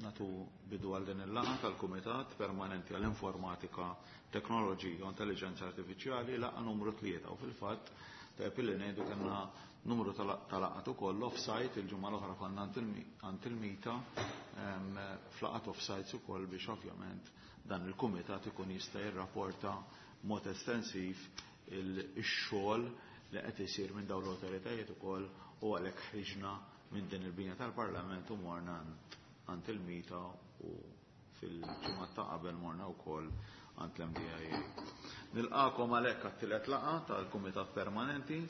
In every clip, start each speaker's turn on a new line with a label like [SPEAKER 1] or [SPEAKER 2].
[SPEAKER 1] natu bidu għal din il-laqa tal-Kumitat Permanenti għall-Informatika, Teknoloġija u Intelligenza Artifiċjali laqa numru 3 u fil-fatt illi ngħidu kellna numru tal-laqat ukoll off-site il-ġimgħa l-oħra konna għand il-mita f'laqat off-sites ukoll biex ovvjament dan il-Kumitat ikun jista' jirrapporta mod estensiv ix-xogħol li qed isir minn dawn l-awtoritajiet ukoll u għalhekk ħriġna minn din il-binja tal-Parlament u morna għand il-mita u fil-ġimgħa ta' qabel morna wkoll għand l-MDIA. Nilqakom għalhekk għat-tielet laqa tal-Kumitat Permanenti,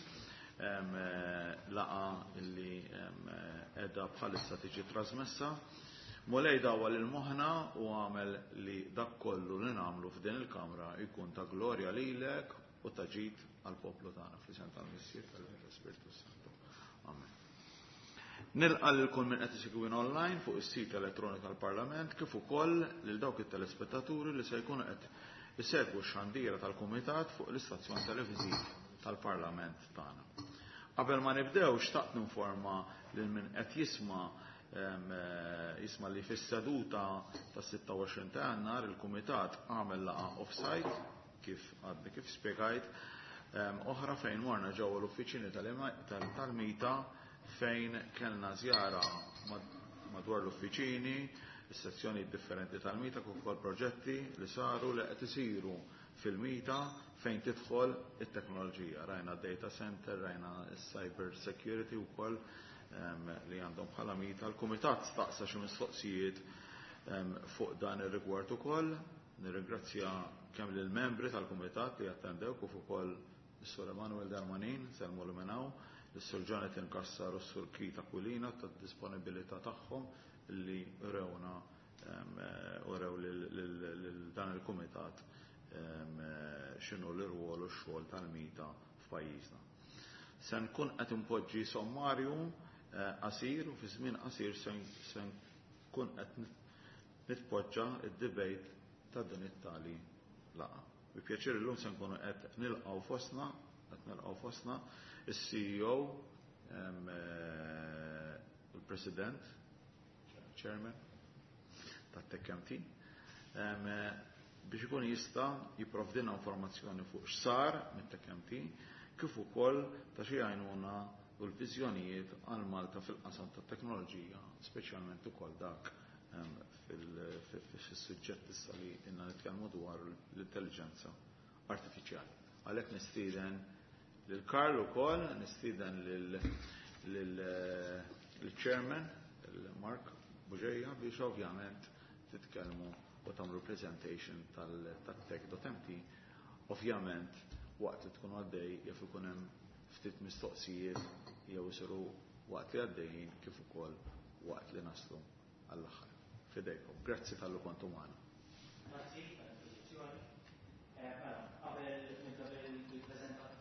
[SPEAKER 1] laqa li qiegħda bħalissa tiġi trasmessa. Mulej dawwa lil moħħna u għamel li dak kollu li nagħmlu f'din il-Kamra jkun ta' glorja lilek u ta' ġid għall-poplu tagħna fl-isem tal-Missier tal-Spiritu Santu. Amen. Nilqa' lil kull min qed isegwin online fuq is-sit elettroniku tal-Parlament kif ukoll lil dawk it-telespettaturi li se jkunu qed isegwu x-xandiera tal-Kumitat fuq l-istazzjon televiżiv tal-Parlament tagħna. Qabel ma nibdew xtaqt ninforma lil min qed jisma' li fis-seduta tas-26 ta' Jannar il-Kumitat għamel laqa off-site kif spjegajt oħra fejn morna ġewwa l-uffiċini tal-mita fejn kellna żjara madwar l-uffiċini, is-sezzjoni differenti tal-mita kif ukoll proġetti li saru li qed isiru fil-mita fejn tidħol it-teknoloġija. Rajna data center, rajna cyber security wkoll li għandhom bħala mita. L-Kumitat staqsa xi mistoqsijiet fuq dan ir-rigward ukoll. Nirringrazzja kemm lill-membri tal-Kumitat li attendew kif ukoll is-Sur Emanuel Darmanin, selmu l minnaw, is-Sur Jonathan Kassar u s-Sur Kita Kulina tad-disponibilità tagħhom li rewna u rew lil dan il-Kumitat x'inhu l-irwol u x-xogħol tal-mita f'pajjiżna. Se nkun qed impoġġi sommarju qasir u fi żmien qasir se nkun qed nitpoġġa d-debate ta' din it-tali laqa. Bi pjaċir illum se nkunu qed nilqgħu fostna is-CEO, il-President, Chairman tat-TechMT, biex ikun jista' jipprovdina informazzjoni fuq x'sar mit-TechMT kif ukoll ta' xi għajnuna u l-viżjonijiet għal Malta fil-qasam tat-teknoloġija, speċjalment ukoll dak fis-suġġett issa li inna nitkellmu dwar l-intelligenza artifiċjali. Għalhekk nistieden lil Karl ukoll, nistieden lill-Chairman, Mark Buġejja, biex ovvjament titkellmu u tagħmlu presentation tat-tech.mt. Ovvjament waqt li tkun għaddej jaf ikun hemm ftit mistoqsijiet jew isiru waqt li għaddejjin kif ukoll waqt li naslu għall-aħħar. Fidejkom. Grazzi tal-lu kontu magħna.
[SPEAKER 2] Grazzi tal-introduzzjoni. Qabel il-preżentazzjoni.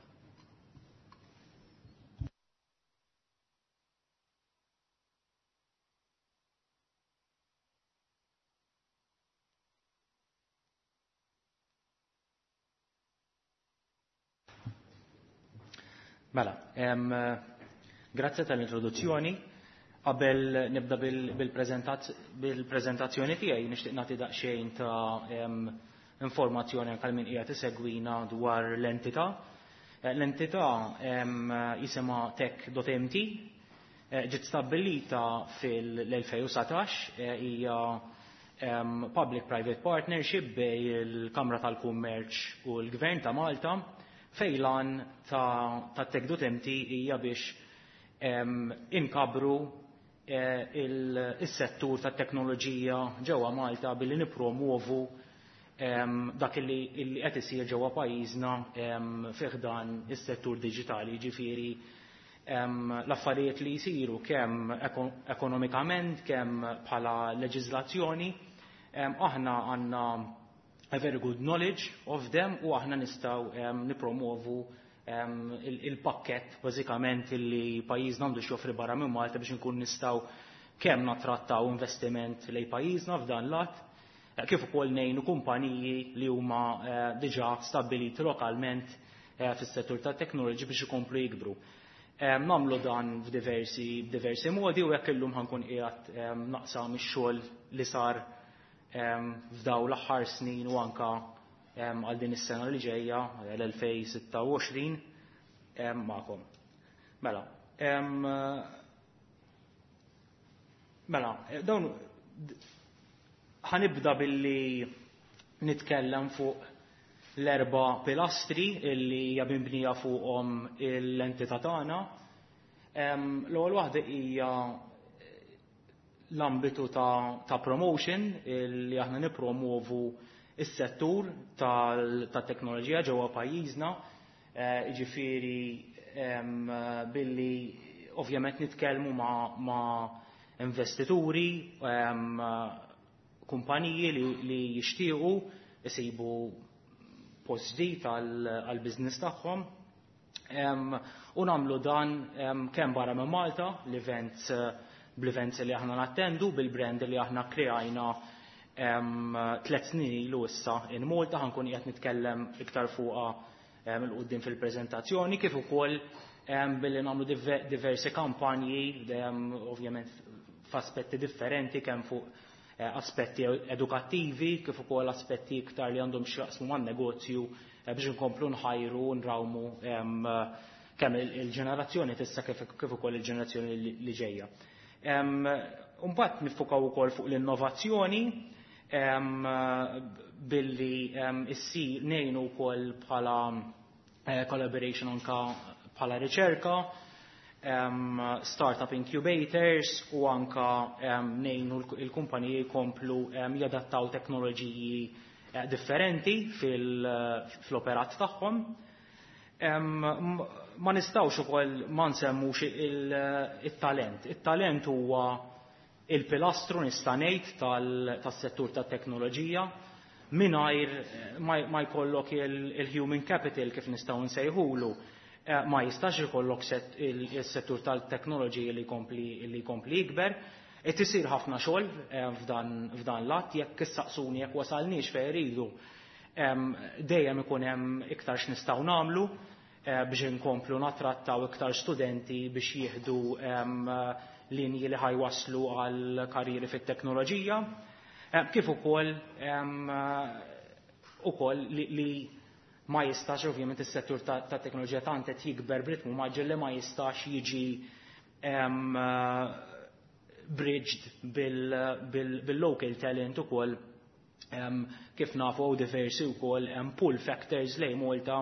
[SPEAKER 3] Grazzi tal-introduzzjoni. Qabel nibda bil-preżentazzjoni tiegħi nixtieq nagħti daqsxejn ta' informazzjoni għal min qiegħed isegwina dwar l-entità. L-entità jisimha tech.mt ġiet stabbilita fil-2017 hija public-private partnership bejn il-Kamra tal-Kummerċ u l-Gvern ta' Malta fejn lan ta' tech.mt hija biex inkabru il-settur tat-teknoloġija ġewwa Malta billi nippromuovu dak li qed isir ġewwa pajjiżna fih dan is-settur diġitali, jiġifieri l-affarijiet li jsiru kemm ekonomikament, kemm bħala leġiżlazzjoni. Aħna għandna a very good knowledge of them u aħna nistgħu nippromovu il-pakket bażikament li pajjiżna għandu joffri barra minn Malta biex inkun nistgħu kemm nattrattaw investiment lejn pajjiżna f'dan l-att, kif ukoll ngħinu kumpaniji li huma diġà stabbiliti lokalment fis-settur tat-teknoloġi biex ikomplu jikbru. Nagħmlu dan f'diversi modi u jekk illum ħankun qiegħed naqsam ix-xogħol li sar f'daw l-aħħar snin u anke għal din is-sena li ġejja l-2026 magħkom. Mela, dawn ħanibda billi nitkellem fuq l-4 pilastri illi hija mibnija fuqhom l-entità tagħna. L-ewwel waħda hija l-ambitu ta' promotion illi aħna nippromovu is-settur tat-teknoloġija ġewwa pajjiżna, jiġifieri billi ovvjament nitkellmu ma' investituri, kumpaniji li jixtiequ isibu post ġdid għall-business tagħhom u nagħmlu dan kemm barra minn Malta bl-events li aħna nattendu bil-brand li aħna kreajna 3 snin ilu issa in Malta ħankun qiegħed nitkellem iktar fuqha mill-qudiem fil-preżentazzjoni kif ukoll billi nagħmlu diversi kampanji ovvjament f'aspetti differenti kemm fuq aspetti edukattivi kif ukoll aspetti iktar li għandhom x'jaqsmu man-negozju biex inkomplu nħajru u nrawmu kemm il-ġenerazzjoni tista' kif ukoll il-ġenerazzjoni li ġejja. Mbagħad nifukaw ukoll fuq l-innovazzjoni billi issir ngħinu wkoll bħala collaboration anke bħala riċerka, startup incubators u anka ngħinu l-kumpaniji jkomplu jadattaw teknoloġiji differenti fl-operat tagħhom. Ma nistgħux ukoll ma nsemmux it-talent. It-talent huwa il-pilastru nista' ngħid tas-settur tat-teknoloġija mingħajr ma jkollok il-human capital kif nistgħu nsejħulu. Ma jistax ikollok il-settur tal-teknoloġija li jkompli jikber, qed isir ħafna xogħol f'dan l-att jekk issaqsuni jekk wasalniex fejn iridu. Dejjem ikun hemm iktar x'nistgħu nagħmlu biex inkomplu nattrattaw iktar studenti biex jieħdu linji li ħajwaslu għal karrieri fit-teknoloġija, kif ukoll li ma jistax ovvjament is-settur ta' teknoloġija tant qed jikber b'ritmu maġġel li ma jistax jiġi bridged bil-local talent ukoll kif nafu diversi wkoll pull factors lejn Malta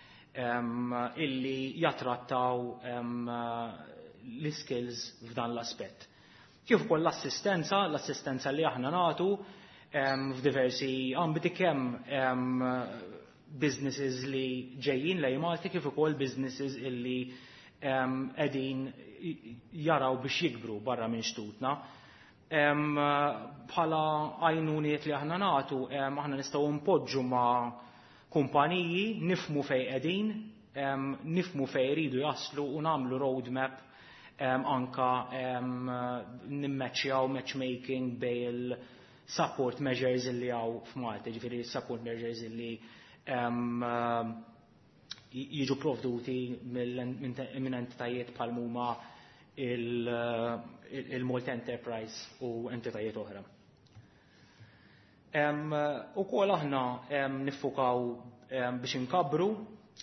[SPEAKER 3] illi jattrattaw l-skills f'dan l-aspett. Kif ukoll l-assistenza li aħna nagħtu f'diversi ambiti kemm businesses li ġejjin lejn Malti kif ukoll businesses illi qegħdin jaraw biex jikbru barra minn xtutna. Bħala għajnuniet li aħna nagħtu aħna nistgħu npoġġu ma' kumpaniji nifhmu fejn qegħdin, nifhmu fejn iridu jaslu u nagħmlu roadmap anka nimmatchjaw matchmaking bejn support measures illi hawn f'Malta, ġifieri support measures illi jiġu provduti minn entitajiet bħal huma il-Malta Enterprise u entitajiet oħra. Ukoll aħna niffukaw biex inkabru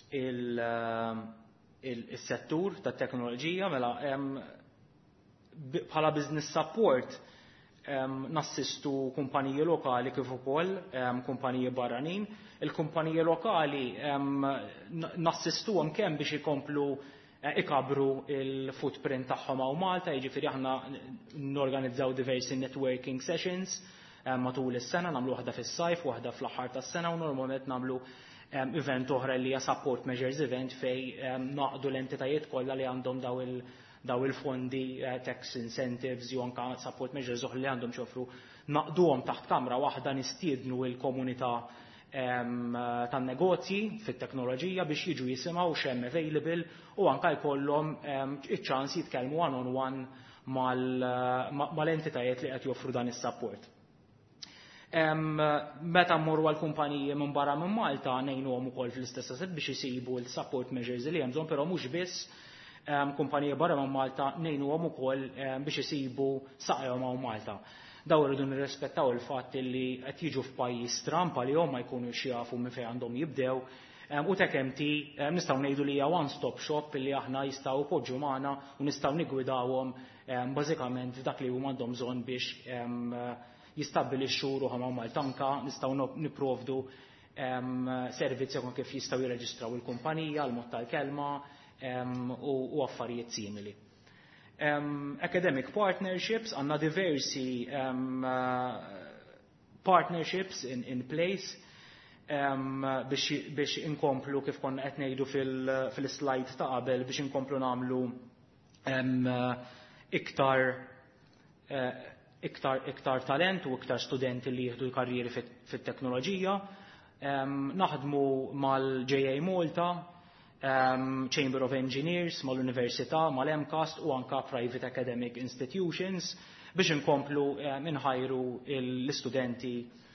[SPEAKER 3] il-settur tat-teknoloġija mela bħala business support nassistu kumpaniji lokali kif ukoll kumpaniji barranin. Il-kumpaniji lokali nassistuhom kemm biex ikomplu ikabru il-footprint tagħhom hawn Malta, jiġifieri aħna norganizzaw diversi networking sessions matul is-sena, nagħmlu waħda fis-sajf, waħda fl-aħħar tas-sena u normalment nagħmlu event oħra li hija support measures event fejn naqdu l-entitajiet kollha li għandhom daw il-fondi tax incentives jew anke support measures oħra li għandhom xofru naqduhom taħt kamra waħda nistiednu l-komunità tan-negozji fit-teknoloġija biex jiġu jisimgħu x'hemm available u anke jkollhom iċ-ċans jitkellmu one on one mal-entitajiet li qed joffru dan is-support. Meta mmorru għall-kumpaniji minn barra minn Malta ngħinuhom ukoll fl-istess biex isibu l-support measures li hemm bżonn, però mhux biss kumpaniji barra minn Malta ngħinuhom ukoll biex isibu saqajhom hawn Malta. Daw irridu nirrispettaw il-fatt li qed jiġu f'pajjiż strampa li huma jkunux jafu minn fejn għandhom jibdew u tekemti nistgħu ngħidu li hija one-stop shop li aħna jistgħu poġġu magħna u nistgħu niggwidawhom bażikament f'dak li huma għandhom bżonn biex jistabbilixxu ruħhom hawn Malta anke nistgħu nipprovdu servizzi kif jistgħu jirreġistraw il-kumpanija, l-mod tal-kelma u affarijiet simili. Academic partnerships, għandna diversi partnerships in place biex inkomplu kif konna qed ngħidu fil-slide ta' qabel biex inkomplu nagħmlu iktar talent u iktar studenti li jieħdu karrieri fit-teknoloġija. Naħdmu mal-JA Malta, Chamber of Engineers, mal-Università, mal-MCAST u anka private academic institutions biex inkomplu inħajru l-istudenti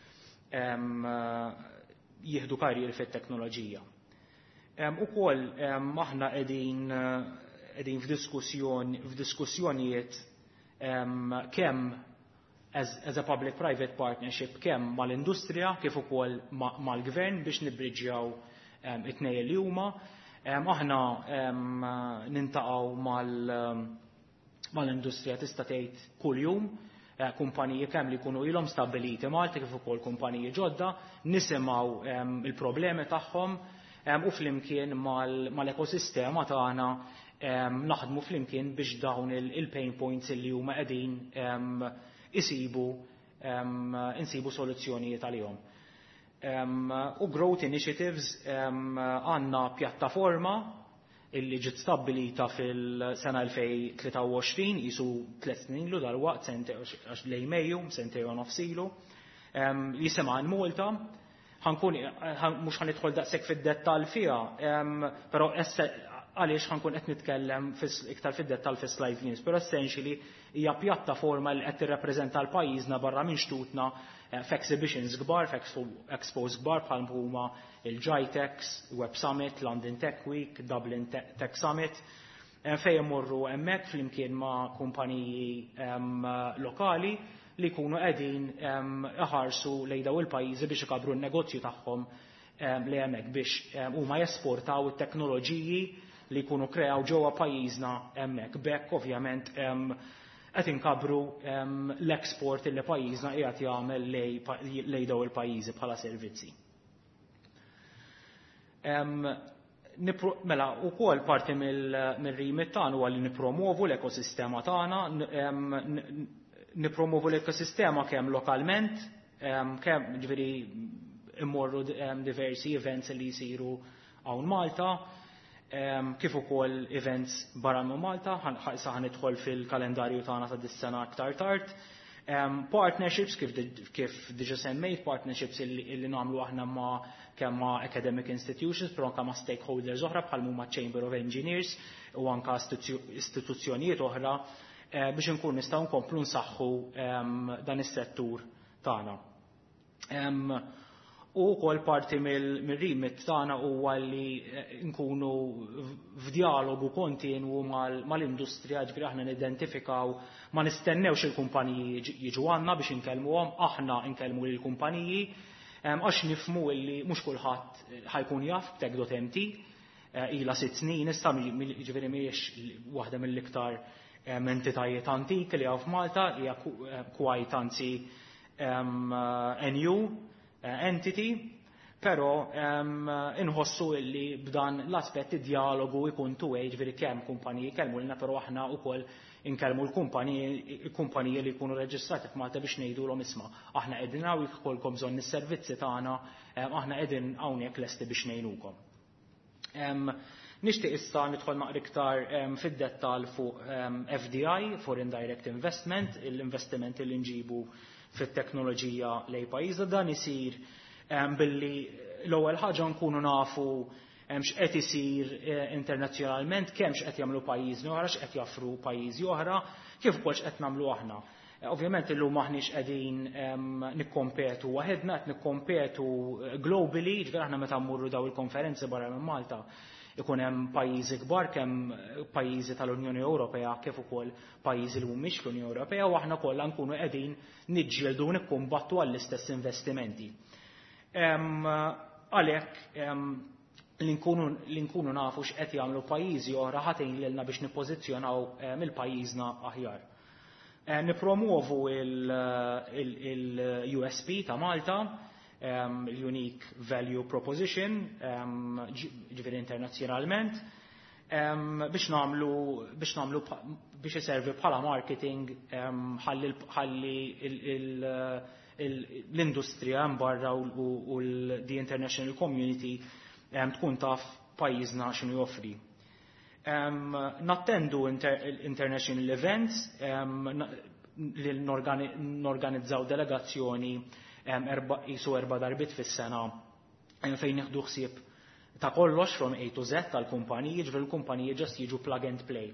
[SPEAKER 3] jieħdu karrieri fit-teknoloġija. Ukoll aħna qegħdin f'diskussjonijiet kemm as a public-private partnership kemm mal-industrija kif ukoll mal-gvern biex nibbriġġjaw it-tnejn li huma. Aħna nintaqgħu mal-industrija tista' tgħid kuljum, kumpaniji kemm li jkunu ilhom stabbiliti Malta kif ukoll kumpaniji ġodda, nisimgħu il-problemi tagħhom u flimkien mal-ekosistema tagħna naħdmu flimkien biex dawn il-pain points li huma qegħdin insibu soluzzjonijiet għalihom. U growth initiatives għandna pjattaforma illi ġiet stabbilita fil-sena 2023 jisu 3 snin ilu dalwaqt għax lejn Mejju, sentej u nofs ilu, jisimha Malta. Mhux ħanidħol daqshekk fid-dettall fiha, però għaliex ħankun qed nitkellem iktar fid-dettall fis-slide li però essentially hija pjattaforma li qed tirrappreżenta l-pajjiżna barra minn xtutna f'exhibitions kbar, f'expos kbar bħal huma il-GITEX, Web Summit, London Tech Week, Dublin Tech Summit, fejn imorru hemmhekk flimkien ma' kumpaniji lokali li jkunu qegħdin iħarsu lejn dawn il-pajjiżi biex ikabru n-negozju tagħhom li hemmhekk biex huma jesportaw it-teknoloġiji li jkunu kreaw ġewwa pajjiżna hemmhekk. Bekk ovvjament qed inkabru l-eksport li pajjiżna qiegħed jagħmel lejn dawn il-pajjiżi bħala servizzi. Mela wkoll parti mill-remit tagħna huwa li nippromovu l-ekosistema tagħna, nippromovu l-ekosistema kemm lokalment, kemm ġifieri immorru diversi events li jsiru hawn Malta, kif ukoll events barra minn Malta, sa ħanidħol fil-kalendarju tagħna ta' dis-sena aktar tard. Partnerships kif diġà semmejt, partnerships illi nagħmlu aħna kemm ma' academic institutions, però anke ma' stakeholders oħra bħal huma Chamber of Engineers u anke istituzzjonijiet oħra biex inkunu nistgħu nkomplu nsaħħu dan is-settur tagħna. U wkoll parti mill-remit tagħna huwa li nkunu f'dialogu kontinwu mal-industrija, ġifieri aħna nidentifikaw ma nistennewx il-kumpaniji jiġu għandna biex inkellmuhom, aħna nkellmu lill-kumpaniji għax nifhmu li mhux kulħadd ħajkun jaf b'Tech.mt ilha 6 snin issa ġifieri mhijiex waħda mill-iktar entitajiet antiki li hawn f'Malta, hija quite anzi new entity, però inħossu illi b'dan l-aspett id-dialogu jkun two-way, ġifieri kemm kumpaniji kellmulna, però aħna wkoll inkellmu l-kumpaniji li jkunu reġistrati f'Malta biex ngħidulhom isma' aħna qegħdin hawn jkollkom bżonn is-servizzi tagħna, aħna qegħdin hawnhekk lesti biex ngħinukom. Nixtieq issa nidħol naqra iktar fid-dettall fuq FDI, Foreign Direct Investment, l-investiment li nġibu fit-teknoloġija lejn pajjiżna. Dan isir billi l-ewwel ħaġa nkunu nafu x'qed isir internazzjonalment, kemm x'qed jagħmlu pajjiżni oħra, x'qed jaffru pajjiżi oħra, kif ukoll x'qed nagħmlu aħna. Ovvjament illum maħniex qegħdin nikkompetu waħedna, qed nikkompetu globally, ġifier aħna meta mmurru daw il-konferenzi barra minn Malta ikun hemm pajjiżi kbar kemm pajjiżi tal-Unjoni Ewropea kif ukoll pajjiżi li mhumiex l-Unjoni Ewropea u aħna kollha nkunu qegħdin niġġieldu u nikkumbattu għall-istess investimenti. Għalhekk li nkunu nafu x'qed jagħmlu pajjiżi oħra ħatejn lilna biex nippożizzjonaw il-pajjiżna aħjar. Nippromuovu il-USP ta' Malta, il-Unique Value Proposition, ġifieri internazzjonalment, biex iservi bħala marketing ħalli l-industrija barra u the international community tkun taf pajjiżna x'inhu joffri. Nattendu international events li norganizzaw delegazzjoni jisu 4 darbit fis-sena fejn nieħdu ħsieb ta' kollox from A to Z tal-kumpaniji, ġifieri l-kumpaniji ġast jiġu plug and play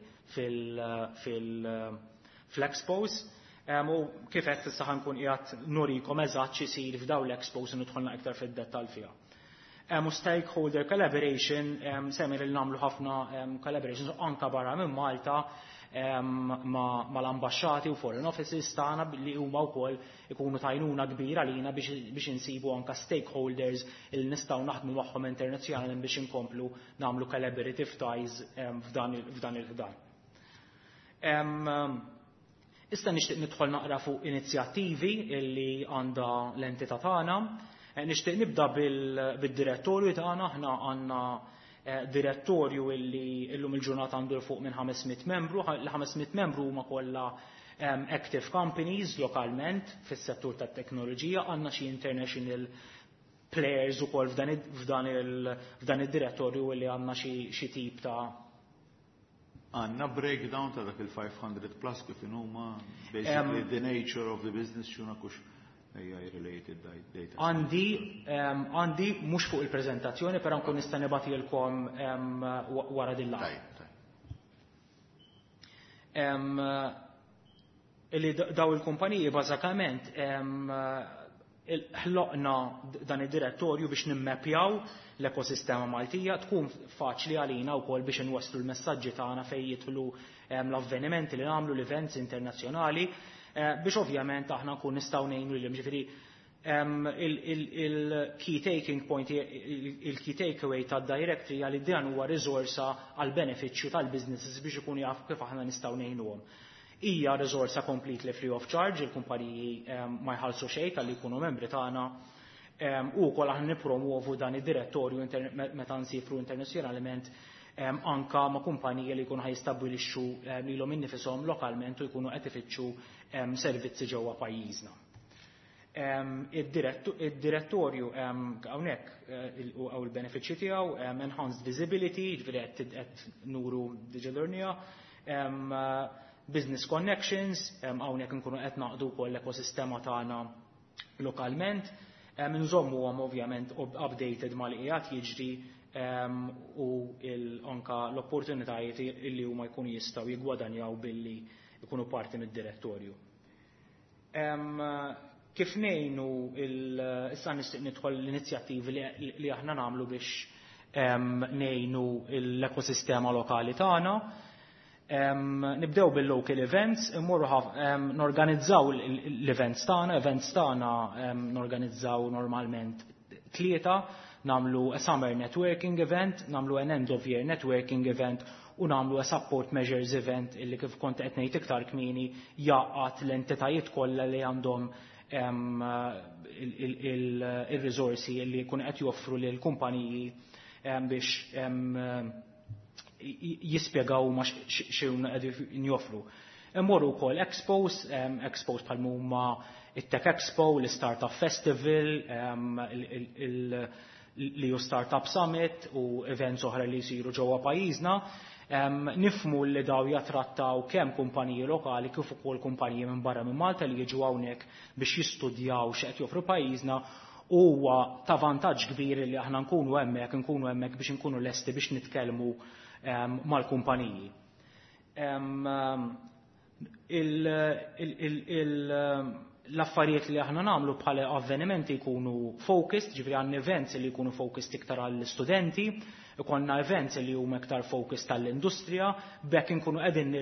[SPEAKER 3] fil-expos. U kif qed issa ħankun qiegħed nurikom eżatt x'isir f'dawn l-expos u nidħolna iktar fid-dettall fiha. Stakeholder collaboration, semmi li nagħmlu ħafna collaborations anke barra minn Malta mal-ambasċati u foreign offices tagħna li huma wkoll ikunu tajnuna kbira lina biex insibu anke stakeholders li nistgħu naħdmu magħhom internazzjonalment biex inkomplu nagħmlu collaborative ties f'dan il-ħdan. Issa nixtieq nidħol naqra fuq inizjattivi li għandha l-entità tagħna. Nixtieq nibda bil-direttorju tagħna, aħna għandna direttorju illi llum il-ġurnata għandu fuq minn 500 membru. L-500 membru huma kollha active companies lokalment fis-settur tat-teknoloġija, għandna xi international players ukoll f'dan id-direttorju illi għandna xi tip ta'
[SPEAKER 1] Għandna breakdown ta' dak il-500 plus kif huma basically the nature of the business x'una kux AI-related data. Għandi mhux fuq il-preżentazzjoni, però nkun nista' nibatilkom wara din l-laqgħa. Illi daw il-kumpaniji bażikament ħloqna dan id-direttorju biex nimmappjaw l-ekosistema Maltija, tkun faċli għalina wkoll biex inwasslu l-messaġġi tagħna fejn jidħlu l-avvenimenti li nagħmlu l-events internazzjonali biex ovvjament aħna nkun nistgħu ngħinu lilhom. Ġifieri il-key taking point, il-key takeaway tad-directory għal dan huwa riżorsa għal benefiċċju tal-businesses biex ikunu jafu kif aħna nistgħu ngħinuhom. Hija riżorsa completely free of charge, il-kumpaniji ma jħallsu xejn tal-li jkunu membri tagħna u wkoll aħna nippromuovu dan id-direttorju meta nsifru internazzjonalment anka ma' kumpaniji li jkunu ħajstabbilixxu lilhom innifishom lokalment u jkunu qed ifittxu servizzi ġewwa pajjiżna. Id-direttorju hawnhekk u l-benefiċċji tiegħu enhanced visibility, ġifieri qed nuru diġedornija, business connections, hawnhekk inkunu qed naqdu wkoll l-ekosistema tagħna lokalment, nżommuhom ovvjament updated mal-li qiegħed jiġri u anka l-opportunitajiet li huma jkunu jistgħu jiggwadanjaw billi jkunu parti mid-direttorju. Kif ngħinu issa nixtieq nidħol l-inizjattivi li aħna nagħmlu biex ngħinu l-ekosistema lokali tagħna. Nibdew bil-local events, immorru norganizzaw l-events tagħna, norganizzaw normalment 3, namlu a summer networking event, namlu an end of year networking event u namlu a support measures event illi kif kont qed ngħid iktar kmieni jaqgħad l-entitajiet kollha li għandhom il-riżorsi li jkun qed joffru lil kumpaniji biex jispjegaw ma x'huma qegħdin joffru. Immorru wkoll expos bħal huma it-Tech Expo, l-Startup Festival, l-EU Startup Summit u events oħra li jsiru ġewwa pajjiżna. Nifhmu li daw jattrattaw kemm kumpaniji lokali kif ukoll kumpaniji minn barra minn Malta li jiġu hawnhekk biex jistudjaw x'qed joffru pajjiżna huwa ta' vantaġġ kbir li aħna nkunu hemmhekk biex inkunu lesti biex nitkellmu mal-kumpaniji.
[SPEAKER 3] l-affarijiet li aħna nagħmlu bħala avvenimenti jkunu focused, ġifieri għandna events li jkunu focused iktar għall-istudenti, ikonna events li huma iktar focused għall-industrija, bekk inkunu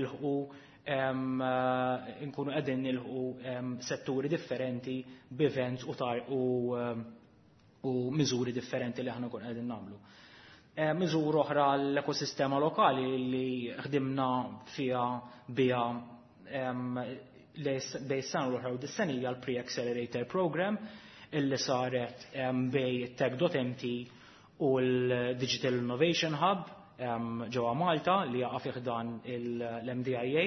[SPEAKER 3] qegħdin nilħu setturi differenti b'events u miżuri differenti li aħna nkunu qegħdin nagħmlu. Miżur oħra l-ekosistema lokali li ħdimna biha bej s-sena l-oħra u dis-senija l-Pre-Accelerator Program illi saret bej Tech.mt u l-Digital Innovation Hub ġewwa Malta li jaqa' fih dan l-MDIA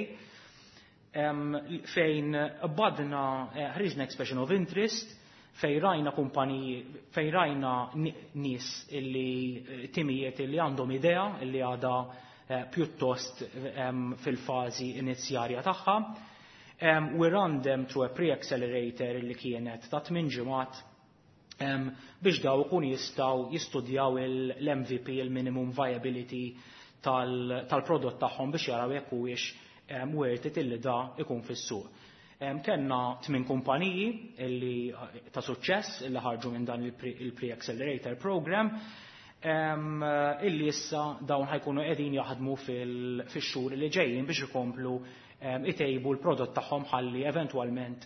[SPEAKER 3] fejn badna ħriġna expression of interest fejn rajna nies illi timijiet illi għandhom idea illi għadha pjuttost fil-fażi inizjarja tagħha. We run them through a pre-accelerator li kienet ta' 8 ġimgħat biex daw ikun jistgħu jistudjaw l-MVP, il-minimum viability tal-prodott tagħhom biex jaraw jekk huwiex worth it illi da ikun fis-suq. Kenna 8 kumpaniji ta' suċċess illi ħarġu minn dan il-pre-accelerator program illi issa dawn ħajkunu qegħdin jaħdmu fix-xhur li ġejjin biex ikomplu itejbu l-prodott tagħhom ħalli eventwalment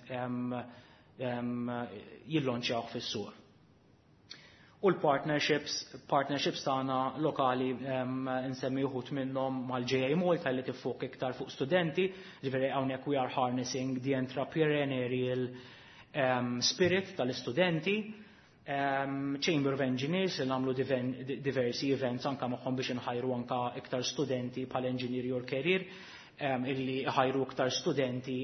[SPEAKER 3] jillonċjawh fis-suq. U l-partnerships tagħna lokali nsemmi wħud minnhom mal-JA Malta li tiffuq iktar fuq studenti, ġifieri hawnhekk we are harnessing the entrepreneurial spirit tal-istudenti. Chamber of Engineers li nagħmlu diversi events anke magħhom biex inħajru anke iktar studenti bħal engineer your career illi ħajru iktar studenti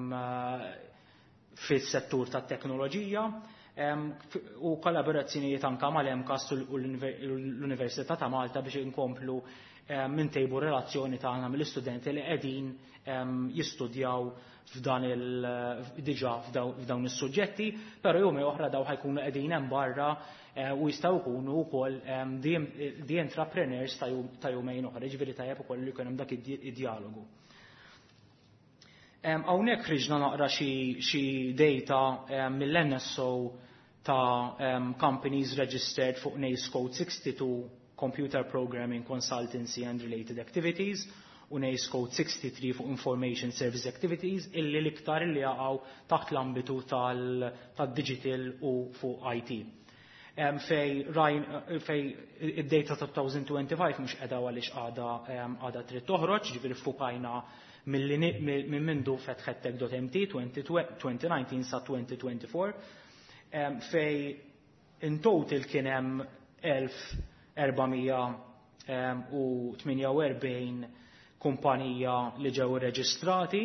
[SPEAKER 3] fis-settur tat-teknoloġija u kollaborazzjonijiet anke mal-EMCAS u l-Università ta' Malta biex inkomplu mintejbu relazzjoni tagħna mill-istudenti li qegħdin jistudjaw diġà f'dawn is-suġġetti, però jum oħra daw ħajkunu qegħdin hemm barra u jistgħu jkunu wkoll the entrepreneurs ta' jumejn oħra, ġifieri tajjeb ukoll li jkun hemm dak id-dialogu. Hawnhekk ħriġna naqra xi data mill-NSO ta' companies registered fuq NACE Code 62 Computer Programming Consultancy and Related Activities u NACE Code 63 fuq Information Service Activities illi l-iktar illi jaqgħu taħt l-ambitu tal-digital u fuq IT. Fej id-data ta' 2025 mhux qiegħda għaliex għadha trid toħroġ, ġifieri ffukajna minn mindu fetħet Tech.mt 2019 sa 2024 fej in total kien hemm 1448 kumpanija li ġew irreġistrati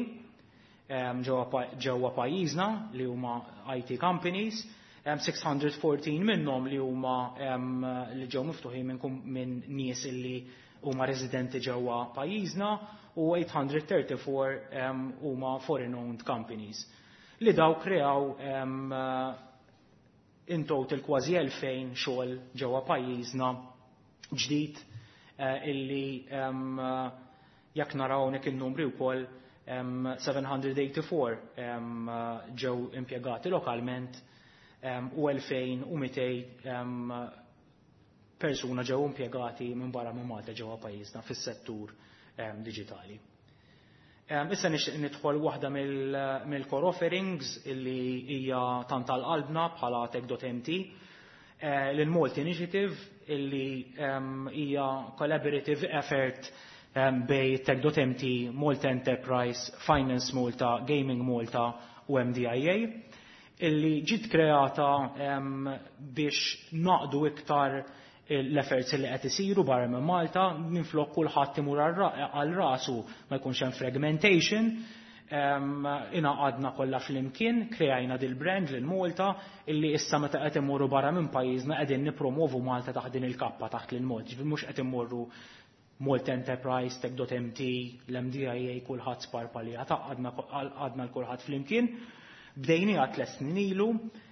[SPEAKER 3] ġewwa pajjiżna li huma IT companies, 614 minnhom li huma li ġew miftuħin minn nies illi huma residenti ġewwa pajjiżna u 834 huma foreign owned companies li daw kreaw in total kważi 2000 xogħol ġewwa pajjiżna ġdid illi jekk naraw hawnhekk in-numri wkoll 784 ġew impjegati lokalment u 2200 persuna ġew impjegati minn barra minn Malta ġewwa pajjiżna fis-settur diġitali. Issa nixtieq nidħol waħda mill-core offerings illi hija tant tal-qalbna bħala Tech.mt l-Malta Initiative illi hija collaborative effort bej Tech.mt, Malta Enterprise, Finance Malta, Gaming Malta u MDIA illi ġiet kreata biex naqdu iktar l-efforts li qed isiru barra minn Malta minflok kulħadd imur għal rasu ma jkunx hemm fragmentation. Inaqadna kollha flimkien, krejajna dil-brand lil Malta illi issa meta qed immorru barra minn pajjiżna qegħdin nippromovu Malta taħt din il-kappa taħt lil Malta. Mhux qed immorru Malta Enterprise, Tech.mt, l-MDIA kulħadd sparpa li għadna l-kulħadd flimkien. Bdejnija 3 snin ilu.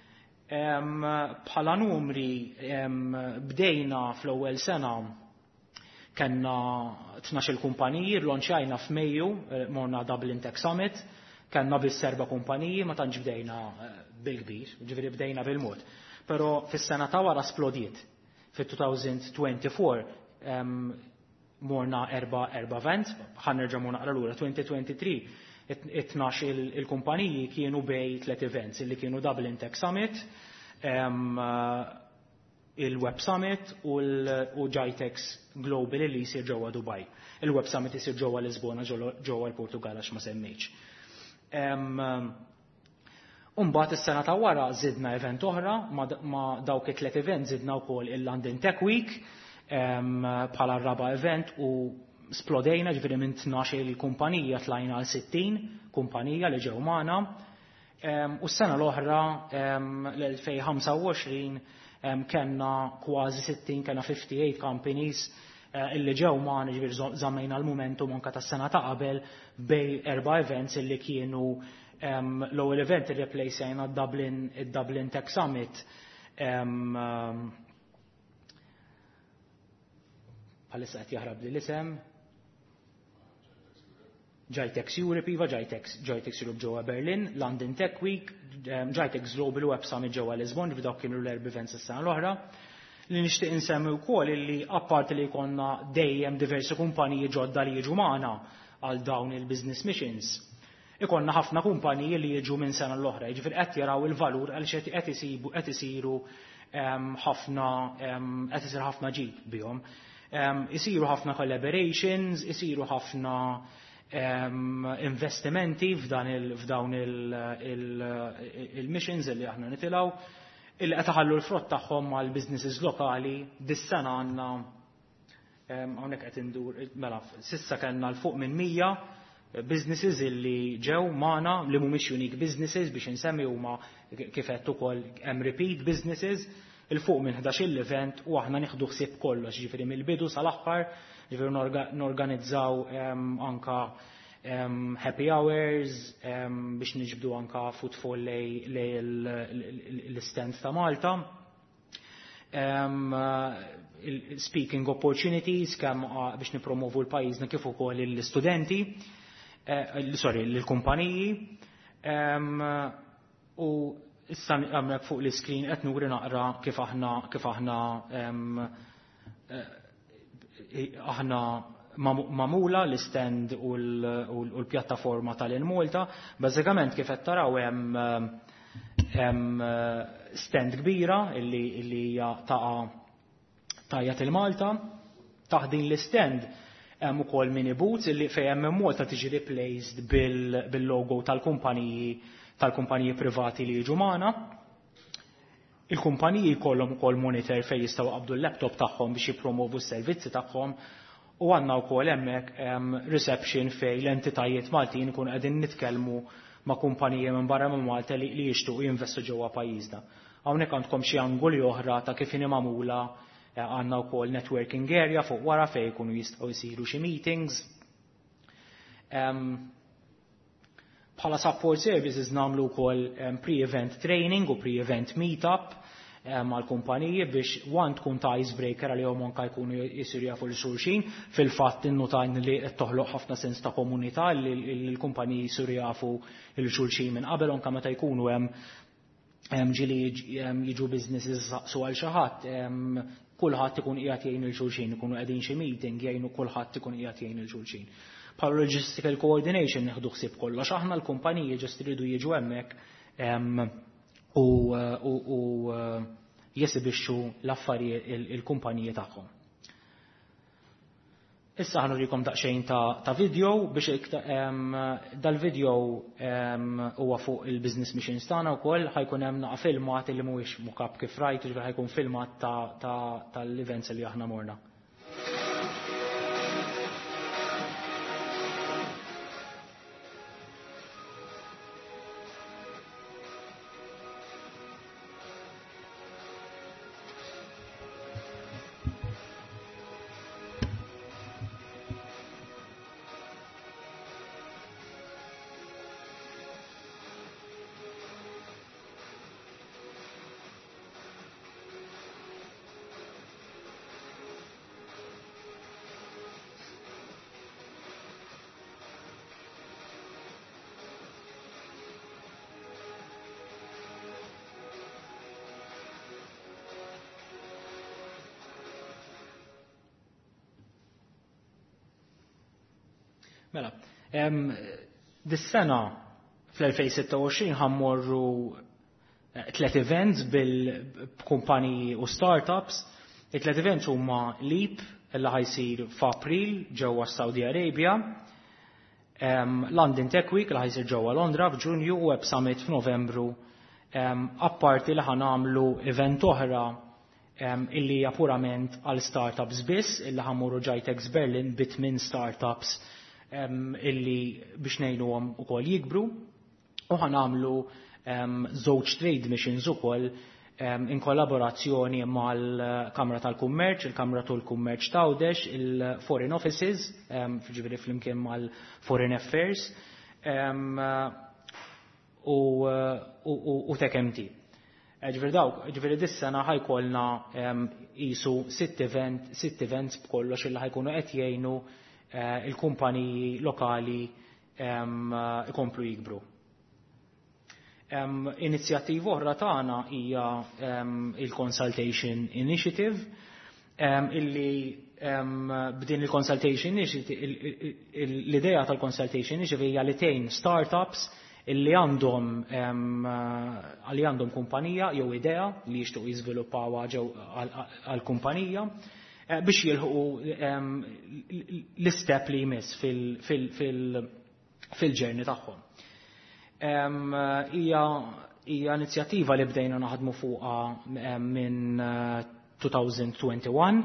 [SPEAKER 3] Bħala numri bdejna fl-ewwel sena kellna 12 kumpaniji, rlonċjajna f'Mejju morna Dublin Tech Summit, kellna biss 4 kumpaniji, ma tantx bdejna bil-kbir, ġifieri bdejna bil-mod. Però fis-sena ta' wara splodiet. Fit-2024 morna 4 event, ħanerġa' mur naqra lura 2023 12 il-kumpaniji kienu bej 3 events li kienu Dublin Tech Summit, il-Web Summit u Jitex Global li jsir ġewwa Dubai. Il-Web Summit isir ġewwa Lisbona ġewwa l-Portugal għax ma semmejtx. Umbagħad is-sena ta' wara żidna event oħra ma' dawk it-3 event żidna wkoll il-London Tech Week bħala r-raba' event u splodejna ġifieri minn 12 il-kumpanija tlajna għal 60 kumpanija li ġew magħna. U s-sena l-oħra l-2025 kellna kważi 60, kellna 58 companies illi ġew magħna ġifieri żammejna l-momentum anke tas-sena ta' qabel bej 4 events illi kienu l-ewwel event irreplacejna id-Dublin Tech Summit bħalissa qed jaħrab li l-isem Jitex Europe, Jitex Europe ġewwa Berlin, London Tech Week, Jitex Global Web Summit ġewwa Lisbon, f'dawk kienu l-4 events is-sena l-oħra. Li nixtieq insemmi wkoll illi apparti li jkollna dejjem diversi kumpaniji ġodda li jiġu magħna għal dawn il-business missions. Ikollna ħafna kumpaniji li jiġu minn sena l-oħra, jiġifieri qed jaraw il-valur għaliex qed isiru ħafna ġid bihom. Isiru ħafna collaborations, isiru ħafna investimenti f'dawn il-missions li aħna nitilgħu illi qed iħallu l-frott tagħhom mal-businesses lokali. Dis-sena għandna hawnhekk qed indur mela s'issa kellna l fuq minn 100 businesses illi ġew magħna li mhumiex unique businesses biex insemmi huma kif qed ukoll hemm repeat businesses il-fuq minn 11 event u aħna nieħdu ħsieb kollox, ġifieri mill-bidu sal-aħħar, ġifieri norganizzaw anka happy hours biex niġbdu anka footfall lej l-stand ta' Malta. Speaking opportunities kemm biex nipromovu l-pajjiżna kif ukoll l-istudenti, l-kumpaniji. U issa għamlek fuq l-iskrin qed nuri naqra kif aħna mamula l-stand u l-pjattaforma tal-Malta. Bażikament kif qed taraw hemm stand kbira illi hija tajja il-Malta. Taħt din l-stand hemm ukoll mini booths illi fejn hemm Malta tiġi replaced bil-logo tal-kumpaniji privati li jiġu magħna. Il-kumpaniji jkollhom ukoll monitor fejn jistgħu qabdu l-laptop tagħhom biex jippromovu s-servizzi tagħhom u għandna wkoll hemmhekk reception fejn l-entitajiet Maltin ikunu qegħdin nitkellmu ma' kumpaniji minn barra minn Malta li jixtiequ jinvestu ġewwa pajjiżna. Hawnhekk għandkom xi angoli oħra ta' kif inhi magħmula għandna wkoll networking area fuq wara fejn ikunu jistgħu jsiru xi meetings. Bħala support services nagħmlu wkoll pre-event training u pre-event meetup mal-kumpaniji biex tkun ta' icebreaker għalihom anke jkunu jisiru jafu l-xulxin. Fil-fatt innutajn li qed toħloq ħafna sens ta' komunità li l-kumpaniji jisiru jafu l-xulxin minn qabel anke meta jkunu hemm ġieli jiġu businesses saqsu għal xi ħadd kulħadd ikun qiegħed jgħin il-xulxin, ikunu qegħdin xi meeting jgħinu kulħadd ikun qiegħed jgħin il-xulxin. Bħal logistical coordination neħdu ħsieb kollox aħna l-kumpaniji ġest iridu jiġu hemmhekk u jesibixxu l-affarijiet il-kumpaniji tagħhom. Issa ħanurikom daqsxejn ta' video biex dal-video huwa fuq il-business missions tagħna wkoll ħajkun hemm naqa' filmat li mhuwiex mukab kif rajtu ħajkun filmat tal-events li aħna morna. Mela, dis-sena fl-2026 ħammorru 3 events bil-kumpaniji u startups. Il-3 events huma Leap li ħajsir f'April ġewwa Saudi Arabia, London Tech Week li ħajsir ġewwa Londra f'Ġunju u Web Summit f'Novembru. Apparti li ħanamlu event oħra illi hija purament għal startups biss, illi ħammurru Jitex Berlin bit-8 startups illi biex ngħinuhom ukoll jikbru, u ħanamlu żewġ trade missions ukoll in kollaborazzjoni mal-Kamra tal-Kummerċ, il-Kamra tal-Kummerċ Tawdex, il-Foreign Offices, ġifieri flimkien mal-Foreign Affairs, u TechMT. Ġifieri dis-sena ħajkollna qisu 6 events b'kollox illi ħajkunu qed jgħinu il-kumpaniji lokali ikomplu jikbru. Inizjattiva oħra tagħna hija il-Consultation Initiative, illi b'din il-Consultation Initiative, l-idea tal-Consultation Initiative hija li tgħin startups illi għandhom kumpanija jew idea li jixtiequ jiżviluppawha ġew għall-kumpanija biex jilħu l-istep li jmiss fil-ġerni tagħhom. Hija inizjattiva li bdejna naħdmu fuqha minn 2021,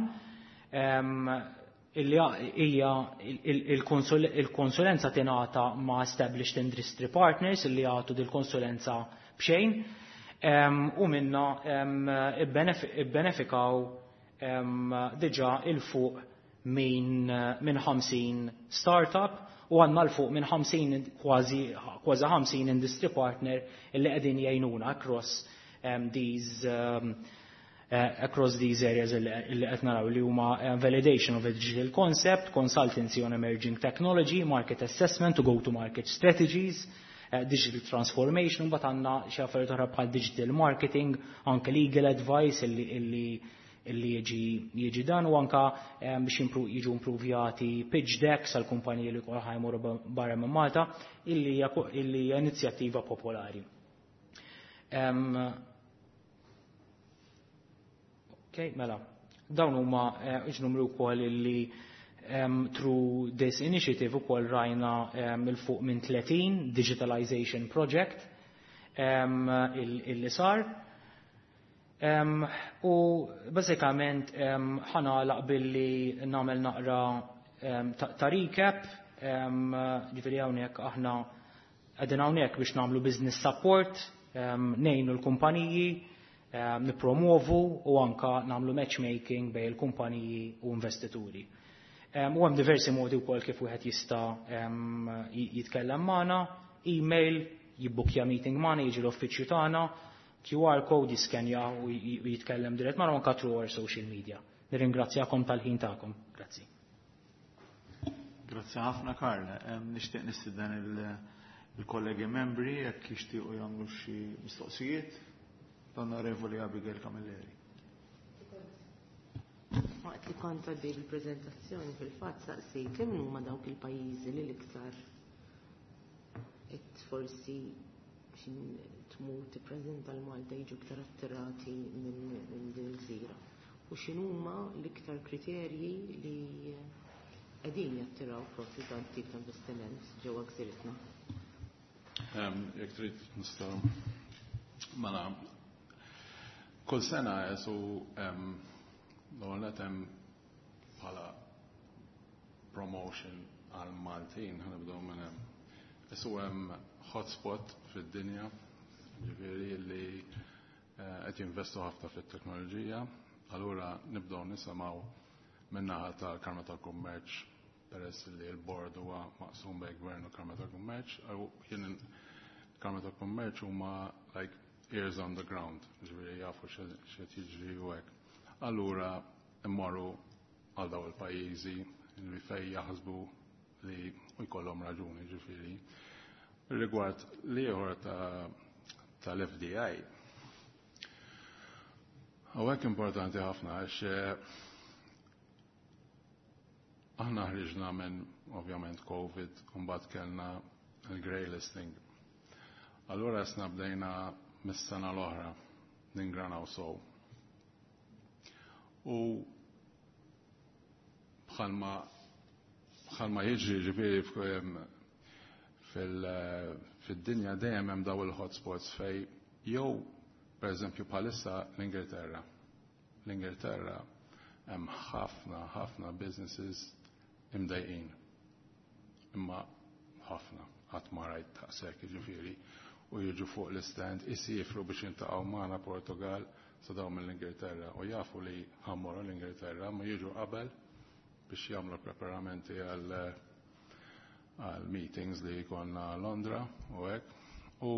[SPEAKER 3] illi hija il-konsulenza tingħata ma' established industry partners illi jagħtu dil-konsulenza b'xejn, u minnha ibbenefikaw diġà il-fuq minn 50 startup u għandna l-fuq minn 50 kważi 50 industry partner illi qegħdin jgħinuna across these areas illi qed naraw li huma validation of a digital concept, consultancy on emerging technology, market assessment to go to market strategies, digital transformation, bat għandna xi affarijiet oħra bħal digital marketing, anke legal advice illi jiġi dan, u anka biex jiġu improvjati pitch decks għal kumpaniji li kol ħajmuru barra minn Malta, illi hija inizjattiva popolari. Mela, dawn huma numru wkoll illi through this initiative ukoll rajna il-fuq minn 30 digitalization project illi sar. U bażikament ħanagħlaq billi nagħmel naqra ta' recap, ġifieri hawnhekk aħna qegħdin hawnhekk biex nagħmlu business support, ngħinu l-kumpaniji, nippromovu u anka nagħmlu matchmaking bejn il-kumpaniji u investituri. U hemm diversi modi wkoll kif wieħed jista' jitkellem magħna, email, jibbookja meeting magħna, jiġi l-uffiċċju tagħna, QR code jiskenja u jitkellem dirett ma' anka through our social media. Nirringrazzjakom tal-ħin tagħkom. Grazzi.
[SPEAKER 1] Grazzi ħafna Karla. Nixtieq nistieden il-kollegi membri jekk jixtiequ jagħmlu xi mistoqsijiet. L-Onorevoli Abigail Camilleri.
[SPEAKER 4] Waqt li kont għaddej bil-preżentazzjoni fil-fatt saqsejt kemm huma dawk il-pajjiżi li l-iktar qed forsi tmur tippreżenta l-Malta jiġu iktar attirati minn din il-gżira. U x'inhuma l-iktar kriterji li qegħdin jattiraw propri dan tip ta' investiment ġewwa gżiretna?
[SPEAKER 5] Jekk trid nistgħu mela kull sena jesu l-għonet hemm bħala promotion għal Maltin ħanibdew minn hemm. Jesu hemm hotspot fid-dinja, ġifieri li qed jinvestu ħafna fit-teknoloġija, allura nibdew nisimgħu min-naħa tal-Kamra tal-Kummerċ peress li l-bord huwa maqsum bejn gvern u Kamra tal-Kummerċ, jien il-Kamra tal-Kummerċ huma like ears on the ground, ġifieri jafu x'qed jiġri u hekk. Allura immorru għal dawn il-pajjiżi li fejn jaħsbu li jkollhom raġuni, ġifieri. Rigward l-ieħor tal-FDI. Hawnhekk importanti ħafna għax aħna ħriġna minn ovvjament COVID, mbagħad kellna il-grey listing. Allura isna bdejna mis-sena l-oħra ningranaw sow. U bħalma jiġri ġifieri fil-dinja dejjem hemm daw il-hotspots fej jew pereżempju bħalissa l-Ingilterra. L-Ingilterra hemm ħafna businesses imdejqin. Imma ħafna qatt ma rajt taqsek jiġifieri u jiġu fuq l-istand isifru biex jintaqgħu magħna Portugal sa dawn mill-Ingilterra u jafu li ħammorru l-Ingilterra ma jiġu qabel biex jagħmlu preparamenti għal meetings li jkollna Londra u hekk. U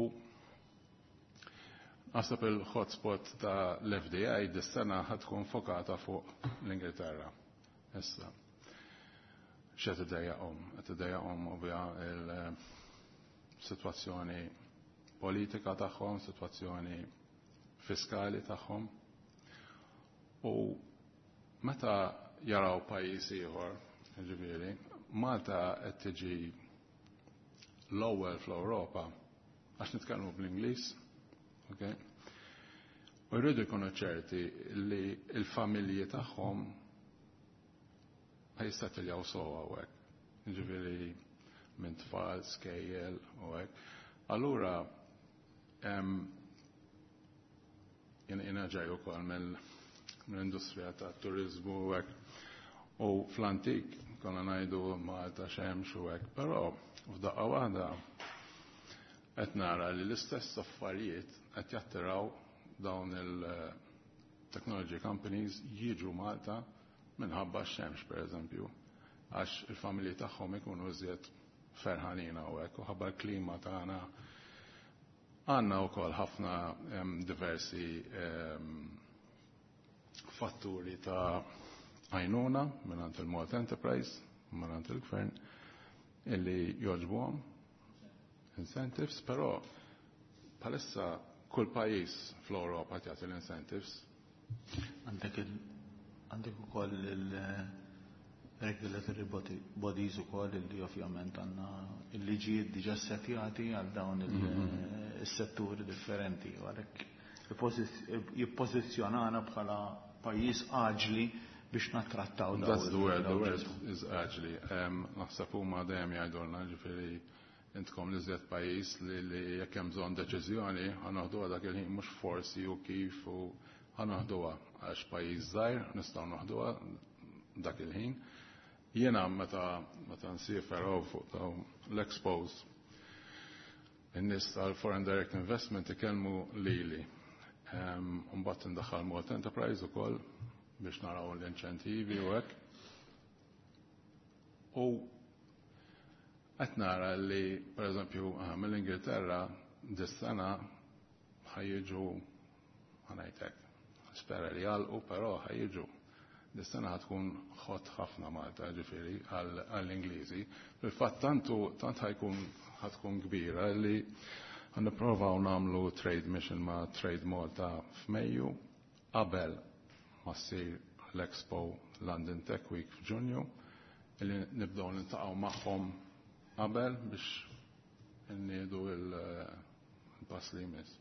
[SPEAKER 5] naħseb il-hotspot ta' l-FDI dis-sena ħad tkun fokata fuq l-Ingilterra. Issa x'qed idejjaqhom ovvja il-sitwazzjoni politika tagħhom, sitwazzjoni fiskali tagħhom. U meta jaraw pajjiż ieħor, ġifieri, Malta qed tiġi l-ewwel fl-Ewropa għax nitkellmu bl-Ingliż, okay? U jridu jkunu ċerti li l-familji tagħhom ħajstatiljaw sewwa hekk. Ġifieri minn tfal, skejjel u hekk. Allura jiena ġej ukoll mill-industrija tat-turiżmu u hekk. U fl-antik konna ngħidu Malta xemx u hekk, però f'daqqa waħda qed nara li l-istess affarijiet qed jattiraw dawn il-technology companies jiġu Malta minħabba x-xemx pereżempju għax il-familji tagħhom ikunu iżjed ferħanina u hekk u ħabba l-klima tagħna għandna wkoll ħafna diversi fatturi ta' għajnuna minnant il-Malta Enterprise, minnant il-Gvern, illi joġbuhom incentives, però palissa kull pajjiż fl-Ewropa jagħti l-incentives.
[SPEAKER 1] Għandek ukoll il-regulatory bodies ukoll li ovvjament għandna il-liġijiet diġà setjati għal dawn is-setturi differenti u għalhekk jippożizzjonana bħala pajjiż aġli biex nattrattaw dawn.
[SPEAKER 5] That's the word is aġli. Naħseb huma dejjem jgħidulna ġifieri intkom li żjed pajjiż li jekk hemm bżonn deċiżjoni ħanoħduha dak il-ħin mhux forsi u kif u ħanoħduha għax pajjiż żgħir nistgħu noħduha dak il-ħin. Jiena meta nsifer fuq l-expos in-nies tal-foreign direct investment ikellmu lili. Mbagħad indaħħal Malta Enterprise ukoll biex naraw l-inċentivi u hekk. U qed nara li pereżempju mill-Ingilterra dis-sena ħajjiġu ħanajtek. Spera li jalqu, però ħajjiġu. Dis-sena ħatkun ħodt ħafna Malta ġifieri għall-Ingliżi. Fil-fatt tant ħatkun kbira li nipprovaw nagħmlu trade mission ma' Trade Malta f'Mejju qabel ma ssir l-Expo London Tech Week f'Ġunju illi nibdew niltaqgħu magħhom qabel biex inniedu l-pass li jmiss.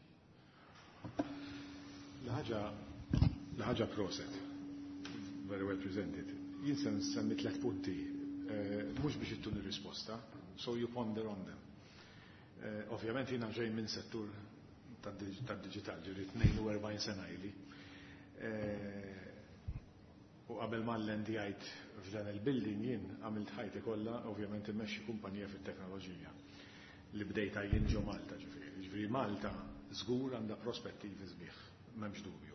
[SPEAKER 6] L-ħaġa proset. Very well presented. Jien se nsemmi 3 punti. Mhux biex ittuni risposta, so you ponder on them. Ovvjament jiena ġej minn settur tad-diġital, ġiri 42 sena ili. U qabel ma l-ndijajt f'dan il-building jien għamilt ħajti kollha ovvjament immexxi kumpanija fit-teknoloġija li bdejta jien ġo Malta ġifieri. Ġifieri Malta żgur għandha prospettivi sbieħ, m'hemmx dubju.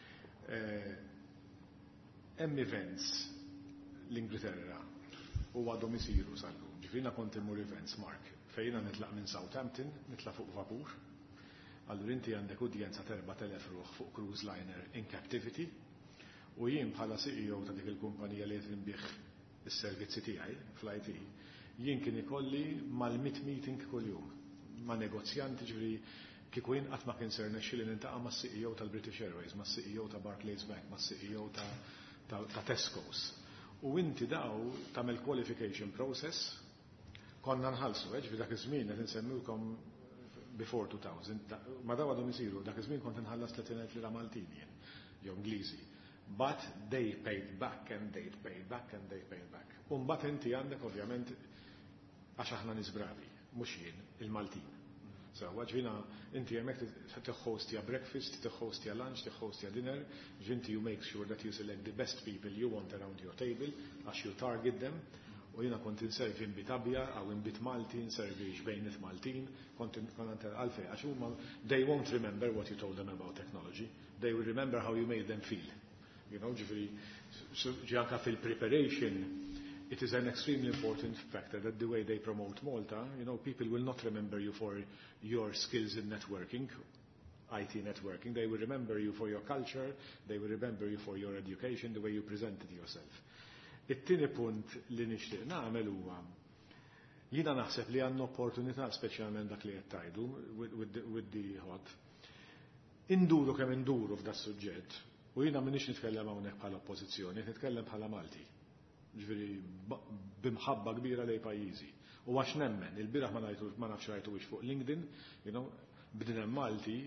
[SPEAKER 6] Hemm events l-Ingilterra u għadhom isiru sal-lum. Ġifieri kont immur events Mark fejn nitlaq minn Southampton, nitla' fuq vapur. Allura inti għandek udjenza 4,000 ruħ fuq cruise liner in captivity u jien bħala CEO ta' dik il-kumpanija li qed inbih is-servizzi tiegħi fl-IT, jien kien ikolli mal-100 meeting kuljum ma' negozjanti ġifieri kieku jien qatt ma kien ser nexxieli nintaqa' mas-CEO tal-British Airways, mas-CEO ta' Barclays Bank, mas-CEO ta' Tesco's. U inti daw tagħmel qualification process konna nħallsu, ġifi dak iż-żmien qed insemmilkom before 2000, ma daw għadhom isiru, dak iż-żmien kont inħallas 30,000 lira Maltin jien, jew Ingliżi. But they paid back and they paid back and they paid back. U mbagħad inti għandek ovvjament għax aħna nies bravi, mhux jien, il-Maltin. So, ġvina, inti hemmhekk tiħħostja breakfast, tiħħostja lunch, tiħħostja dinner, ġinti you make sure that you select the best people you want around your table, għax you target them. U jina kont inservi imbit abja, għaw imbit Maltin, servi xbejnet Maltin, kont għalfej, għax huma they won't remember what you told them about technology, they will remember how you made them feel. You know, ġianka fil-preparation, it is an extremely important factor that the way they promote Malta, you know, people will not remember you for your skills in networking, IT networking, they will remember you for your culture, they will remember you for your education, the way you presented yourself. It-tieni punt li nixtieq nagħmel huwa jiena naħseb li għandna opportunità speċjalment dak li qed tgħidu with the hot. Induru kemm induru f'dak suġġett u jiena m'iniex nitkellem hawnhekk bħala oppożizzjoni, qed nitkellem bħala Malti. Ġifieri bimħabba kbira lejn pajjiżi. U għax nemmen, il-bieraħ ma nafx rajtuhiex fuq LinkedIn, you know, bdin hemm Malti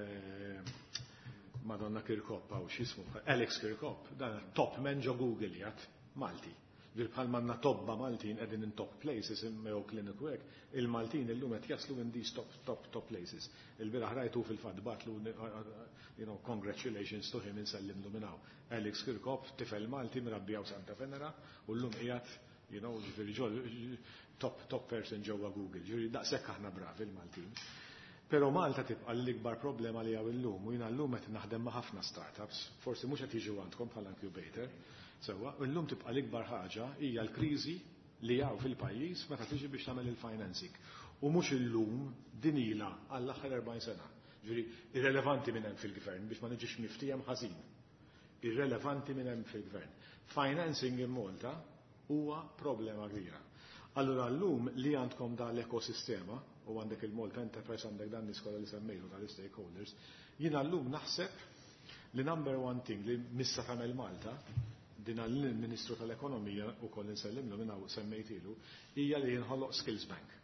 [SPEAKER 6] Madonna Kirkop għaw x'ismu, Alex Kirkop, dan top man ġo Google jgħat Malti. Bħal manna tobba Maltin qegħdin in top places immew clinic work, il-Maltin illum qed jaslu in these top places. Il-bieraħ rajtu fil-fatt batlu you know, congratulations to him insellimlu minn hawn. Alex Kirkop tifel Malti mrabbjaw Santa Venera u llum qiegħed you know, ġifieri top person ġewwa Google. Ġifieri daqshekk aħna bravi il-Maltin. Però Malta tibqa' l-ikbar problema li hawn illum u jiena llum qed naħdem ma' ħafna startups, forsi mhux qed jiġu għandkom bħala incubator. Sewa, illum tibqa' l-ikbar ħaġa hija l-kriżi li hawn fil-pajjiż meta tiġi biex tagħmel il-financing. U mhux illum din ilha għall-aħħar 40 sena. Ġifieri irrelevanti minn hemm fil-gvern biex ma niġix miftijem ħażin. Irrelevanti minn hemm fil-gvern. Financing in Malta huwa problema kbira. Allura llum li għandkom dan l-ekosistema u għandek il-Malta Enterprise għandek dan niskola li semmejlu tal-stakeholders, jiena llum naħseb li number one thing li missa tagħmel Malta din l-Ministru tal-Ekonomija u koll insellimlu minna semmejtilu, hija li jinħolloq skills bank.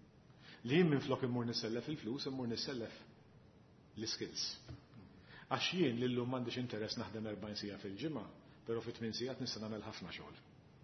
[SPEAKER 6] Li jien minflok immur nisellef il-flus, immur nisellef l-skills. Għax jien li llum m'għandix interess naħdem 40 sija fil-ġimgħa, però fit 8 sigħat nista' nagħmel ħafna xogħol.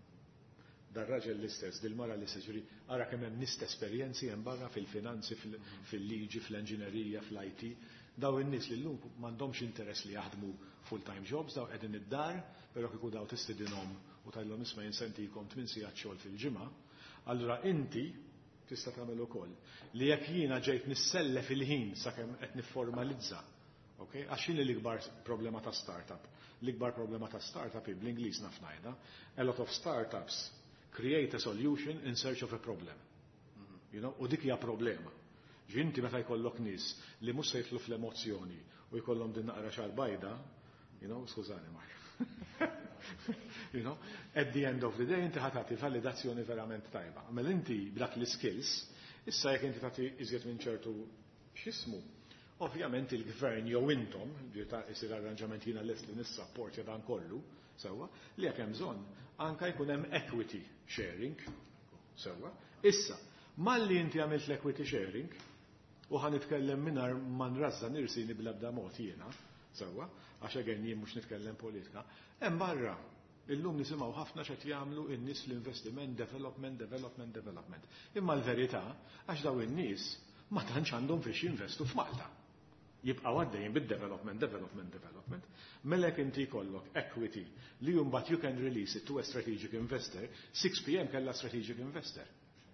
[SPEAKER 6] Dar raġel l-istess, dil-mara l-istess, ġuri, ara kemm hemm nist esperjenzi hemm barra fil-finanzi, fil-liġi, fl-enġinerija, fl-IT, daw in-nies li llum m'għandhomx interess li jaħdmu full-time jobs, daw qegħdin id-dar, però kieku daw tistidinhom u tgħidlhom isma' jinsentikom 8 sigħat xogħol fil-ġimgħa, allura inti tista' tagħmel ukoll li jekk jiena ġejt nissellef il-ħin sakemm qed nifformalizza, okay? Għax x'inhi l-ikbar problema ta' startup? L-ikbar problema ta' startup bl-Ingliż naf ngħidha, a lot of startups create a solution in search of a problem. You know, u dik hija problema. Ġinti meta jkollok nies li mhux se jitlu fl-emozzjoni u jkollhom din naqra xarbajda, you know, skużani Mark. You know, at the end of the day inti ħatati validazzjoni verament tajba. Mel inti b'dak l-skills, issa jekk inti tagħti iżjed minn ċertu x'ismu. Ovvjament il-gvern jew intom, ġieta jsir arranġament jiena lest li nissapportja dan kollu, sewwa, li jekk hemm bżonn anke jkun hemm equity sharing, sewwa. Issa, malli inti għamilt l-equity sharing, u ħan nitkellem mingħajr ma nrazza nirsini bl-ebda mod jiena, sewwa, għax għen jien mhux nitkellem politika, hemm barra illum nisimgħu ħafna x'qed jagħmlu n-nies l-investiment, development. Imma l-verità għax daw in-nies ma tantx għandhom fiex jinvestu f'Malta. Jibqgħu għaddejjin bid-development. Melek inti jkollok equity li mbagħad you can release it to a strategic investor, 6 PM kellha strategic investor.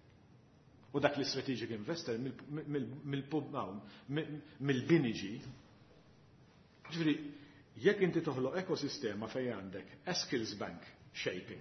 [SPEAKER 6] U dak li strategic investor mill-biniġi. Ġifieri, jekk inti toħloq ekosistema fejn għandek a skills bank shaping,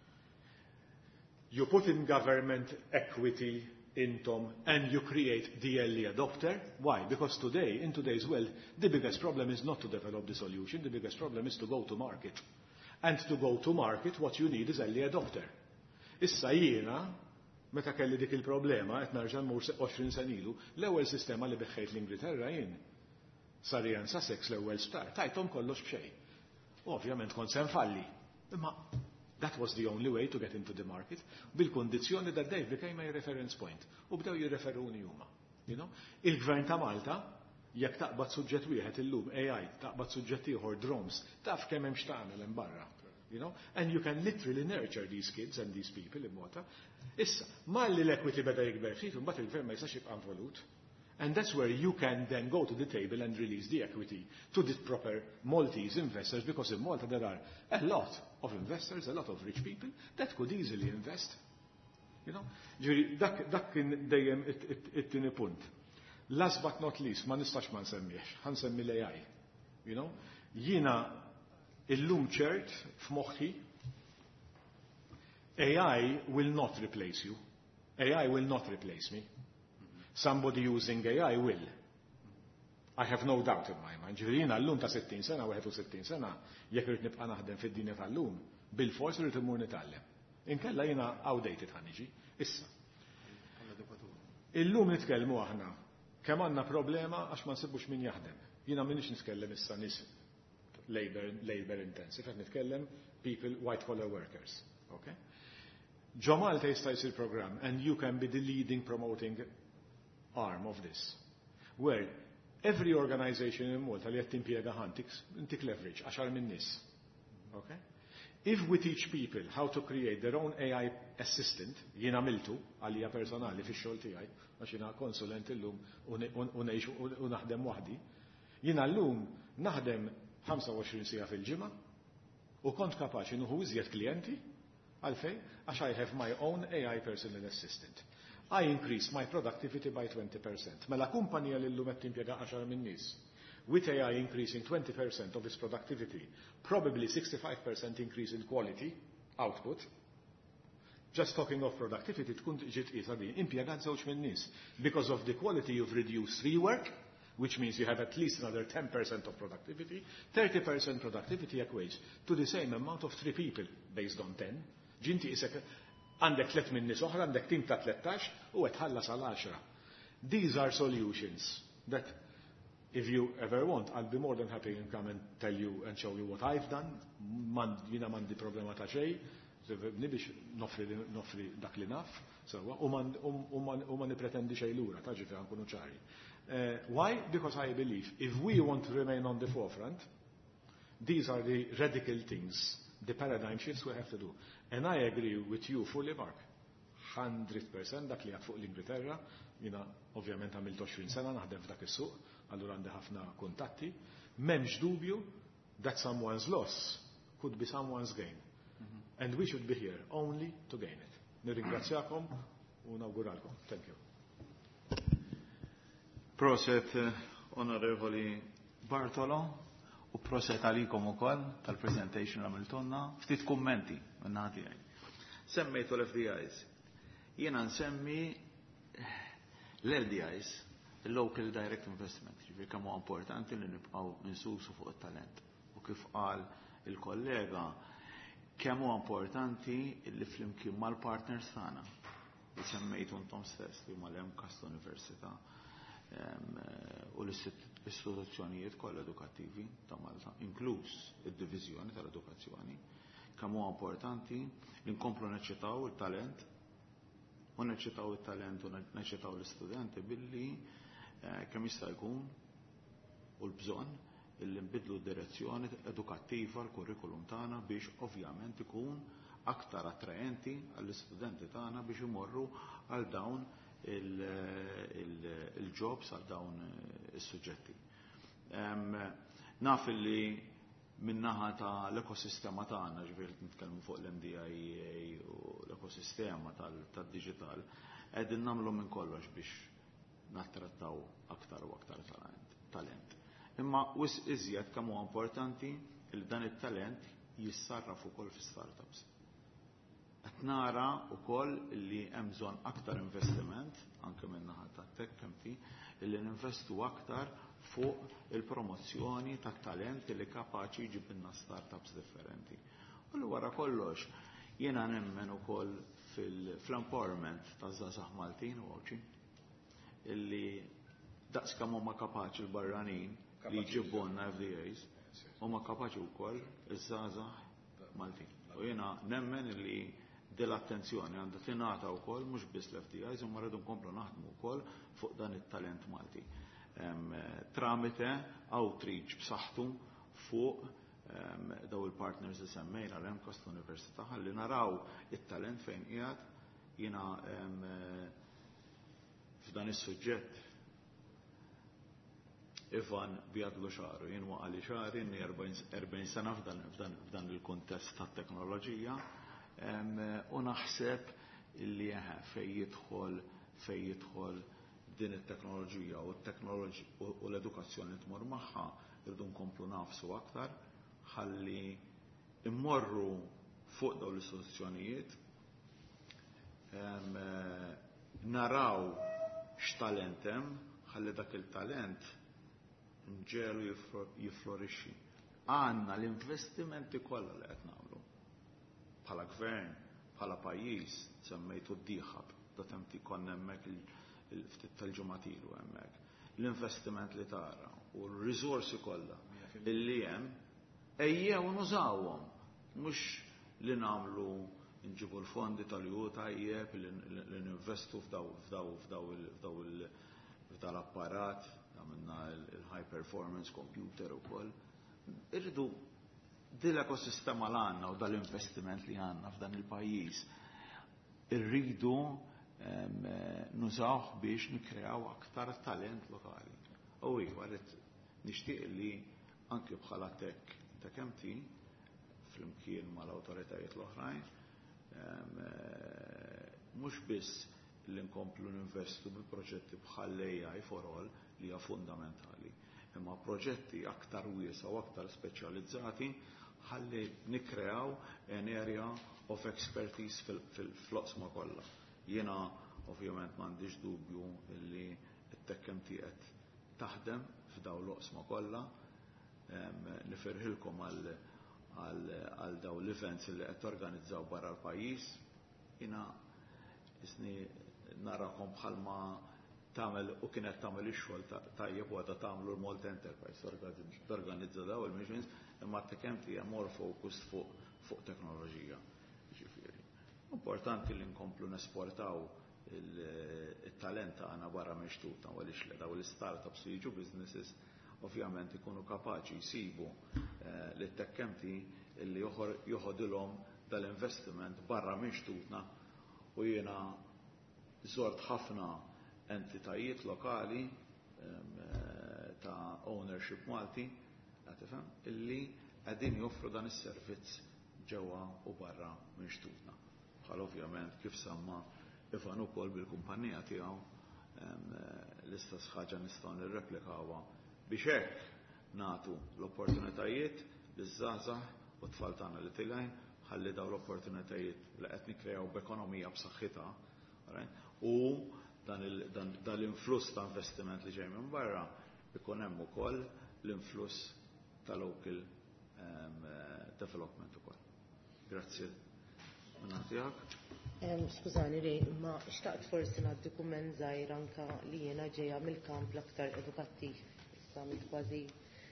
[SPEAKER 6] you put in government equity intom and you create the early adopter. Why? Because today, in today's world, the biggest problem is not to develop the solution, the biggest problem is to go to market. And to go to market, what you need is early adopter. Issa jiena, meta kelli dik il-problema, qed narġa' mmur 20 sen ilu, l-ewwel sistema li beħħejt l-Ingilterra jien Sarjan Sussex l-ewwel sptar, tajthom kollox b'xejn. Ovvjament kont se nfalli. Imma That was the only way to get into the market, bil-kondizzjoni that they became a reference point. U bdew jirreferuni huma. Il-Gvern ta' Malta, jekk taqbad suġġett wieħed illum AI, taqbad suġġett ieħor drones, taf kemm hemm x'tagħmel hemm barra. And you can literally nurture these kids and these people in Malta. Issa, malli l-equity beda jikber ftit, mbagħad il-gvern ma jistax jibqa' involut. And that's where you can then go to the table and release the equity to the proper Maltese investors, because in Malta there are a lot of investors, a lot of rich people that could easily invest. Ġuri, dak kien dejjem it-tieni punt. Last but not least, ma nistax ma nsemmiex, ħansemmi l-AI. Jiena illum ċert f'moħħi AI will not replace you. AI will not replace me. Somebody using AI will. I have no doubt in my mind. Ġifieri llum ta' 60 sena, 61 sena, jekk irid nibqa' naħdem fid-dinja tal-lum, bil-fors irid immur nitgħallem. Inkella jiena outdated ħaniġi. Issa. Illum nitkellmu aħna kemm għandna problema għax ma nsibbux min jaħdem. Jiena m'iniex nitkellem issa nies labor intensive, qed nitkellem people white collar workers. Okay? Ġo Malta jista' jsir programm and you can be the leading promoting arm of this, where every organization in Malta li qed timpjega intik leverage 10 min nies. Okay? If we teach people how to create their own AI assistant, jien għamiltu għalija personali fix-xogħol tiegħi għax jiena konsulent illum u naħdem waħdi, jiena llum naħdem 25 siegħa fil-ġimgħa u kont kapaċi nieħu iżjed klijenti għalfejn għax I have my own AI personal assistant. I increase my productivity by 20%. Mela kumpanija li llum qed timpjega 10 min nies, with AI increasing 20% of its productivity, probably 65% increase in quality output. Just talking of productivity, tkun ġiet qiesa din impjegat żewġ min nies. Because of the quality you've reduced rework, which means you have at least another 10% of productivity, 30% productivity equates to the same amount of 3 people based on 10. Ġinti isek għandek 3 min nies oħra, għandek tim ta' 13 u qed ħallas għal 10. These are solutions that if you ever want, I'll be more than happy to come and tell you and show you what I've done. Jina mandi problema ta' xej, biex nofri dak li naf, u ma nipretendi xej lura, ta' ġifi għankunu ċari. Why? Because I believe if we want to remain on the forefront, these are the radical things, the paradigm shifts we have to do. And I agree with you fully, Mark. 100% dak li għad fuq l-Ingilterra, jina ovvjament għamilt 20 sena naħdem f'dak is-suq, allura għandi ħafna kuntatti, m'hemmx dubju that someone's loss could be someone's gain. And we should be here only to gain it. Nirringrazzjakom u nawguralkom. Thank you.
[SPEAKER 1] Proset Onorevoli Bartolo u proset għalikom ukoll tal-presentation għamiltonna. Ftit kummenti minn ħati għaj. Semmejtu l-FDIs. Jiena nsemmi l-LDIs, il-Local Direct Investment, ġifir kemm huwa importanti li nibqgħu insusu fuq it-talent. U kif qal il-kollega, kemm huwa importanti li flimkien mal-partners tagħna li semmejtu intom stess li huma l-MCAST Università u l-istituzzjonijiet kollha edukattivi ta' Malta, inkluż id-diviżjoni tal-edukazzjoni, kemm huwa importanti li nkomplu neċċitaw il-talent u neċċitaw it-talent u neċċitaw l-istudenti billi kemm jista' jkun u l-bżonn illi nbidlu d-direzzjoni edukattiva l-kurrikulum tagħna biex ovvjament ikun aktar attraenti għall-istudenti tagħna biex imorru għal dawn il-jobs għal dawn is-suġġetti. Naf illi minnaħa ta' l-ekosistema tagħna, ġifieri nitkellmu fuq l-MDIA u l-ekosistema tal-digital, qegħdin nagħmlu minn kollox biex nattrattaw aktar u aktar talent. Imma wis iżjed kemm huwa importanti li dan it-talent jissarraf ukoll fi startups. Qed nara wkoll li hemm bżonn aktar investiment anke min-naħa tat-tech kemti illi ninvestu aktar fuq il-promozzjoni tat-talent li kapaċi jġibilna startups differenti. U li wara kollox jiena nemmen ukoll fl-empowerment taż-żgħażagħ Maltin u għawċi illi daqskemm huma kapaċi l-barranin li jġibbunna FDAs huma kapaċi wkoll iż-żgħażagħ Maltin. U jiena nemmen li dell-attenzjoni għandha tingħata wkoll mhux biss l-FDIs imma rridu nkomplu naħdmu wkoll fuq dan it-talent Malti. Tramite outreach b'saħħtu fuq daw il-partners li semmejna l-Emcast Università ħalli naraw it-talent fejn qiegħed. Jiena f'dan is-suġġett Ivan bjadlu xaru, jien waqali xari, inni 40 sena f'dan il-kontest tat-teknoloġija u naħseb illi fej jidħol din it-teknoloġija u l-edukazzjoni tmur magħha irdu nkomplu nafsu aktar ħalli immorru fuq dawn l-istituzzjonijiet naraw x'talent hemm ħalli dak il-talent nġelu jiflorixxi. Għandna l-investimenti kollha li qed nagħmlu bħala gvern, bħala pajjiż semmejtu d-dieħab da temti konna hemmhekk il-ftit tal-ġumatilu hemmhekk. L-investiment li tara u l-riżorsi kollha illi hemm ejjew nużawhom mhux li nagħmlu nġibu l-fondi tal-ju tajjeb li ninvestu f'daw l-apparat għamilna il-high performance computer ukoll. Irridu dil-ekosistema l-għanna u dal-investiment li għanna f'dan il-pajjiż irridu nużawh biex nikreaw aktar talent lokali. U għalet nixtieq li anke bħala tekemti fl-imkien mal-awtoritajiet l-oħrajn mhux biss li nkomplu ninvestu bil-proġetti bħal AI for all li hija fundamentali, imma proġetti aktar wiesa u aktar speċjalizzati ħalli nikreaw an area of expertise fil-floqsma kollha. Jiena ovvjament m'għandix dubju li t-tekkemti qed taħdem f'daw l-oqsma kollha. Nifirħilkom għal daw l-events li qed torganizzaw barra l-pajjiż. Jiena isni narakom bħalma tagħmel u kienet tagħmel ix-xogħol tajjeb u għadha tagħmlu l-Malta Enterprise torganizza daw il-missions imma t-tekkemti hija more focused fuq teknoloġija. Ġifieri. Importanti li nkomplu nesportaw il-talent tagħna barra mixtuta għaliex daw l-startups li jiġu businesses ovvjament ikunu kapaċi jsibu li t-tekkemti li joħodilhom dal-investiment barra mixtutna u jiena żort ħafna entitajiet lokali ta' ownership Malti illi qegħdin joffru dan is-servizz ġewwa u barra minn xtutna. Bħal ovvjament kif semma Ivan ukoll bil-kumpanija tiegħu l-istess ħaġa nistgħu nirreplikawha biex hekk nagħtu l-opportunitajiet liż-żgħażagħ u t-tfal tagħna li tilgħin ħalli dawn l-opportunitajiet li qed nikkreaw b'ekonomija b'saħħitha u dan l-influss ta' investiment li ġej minn barra ikun hemm ukoll l-influss ta' local development ukoll. Grazzi.
[SPEAKER 4] Skużani li ma xtaqt forsi ngħaddi kumment żgħir anke li jiena ġejja mill-kamp l-aktar edukattiv issa kważi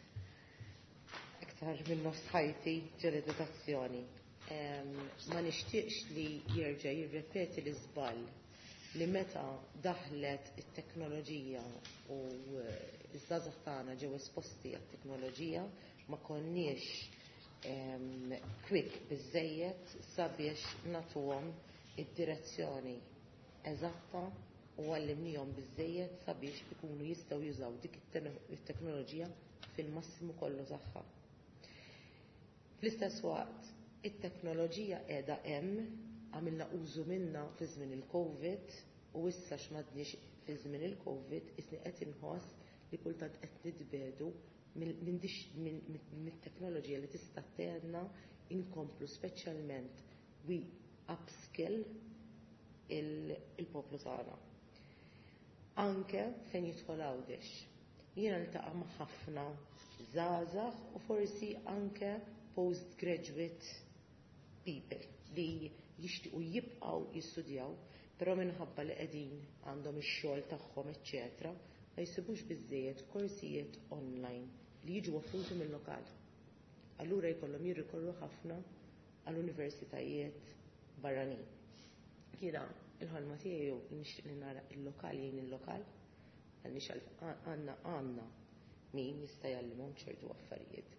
[SPEAKER 4] aktar minn nofs ħajti ġel-edukazzjoni. Ma nixtieqx li jerġa' jirrepeti l-iżball li meta daħlet it-teknoloġija u iż-żgħażagħ tagħna ġew esposti għat-teknoloġija ma konniex quick biżżejjed sabiex nagħtuhom id-direzzjoni eżatta u għallimnihom biżżejjed sabiex ikunu jistgħu jużaw dik it-teknoloġija fil-massimu kollu tagħha. Fl-istess waqt, it-teknoloġija qiegħda hemm għamilna użu minnha fi żmien il-COVID u issa x'madniex fi żmien il-COVID isni qed inħoss li kultant qed nitbedu mit-teknoloġija li tista' tgħinna inkomplu speċjalment wi upskill il-poplu tagħna. Anke fejn jidħol għawdex. Jiena niltaqa' ma' ħafna żgħażagħ u forsi anke postgraduate people li jixtiequ jibqgħu jistudjaw, però minħabba li qegħdin għandhom ix-xogħol tagħhom eċċetera, ma jsibux biżżejjed korsijiet online li jiġu offruti mill-lokal. Allura jkollhom jirrikorru ħafna għall-universitajiet barranin. Jiena il-ħolma tiegħi nixtieq li nara il-lokal jgħin il-lokal għandna min jista' jgħallimhom ċertu affarijiet.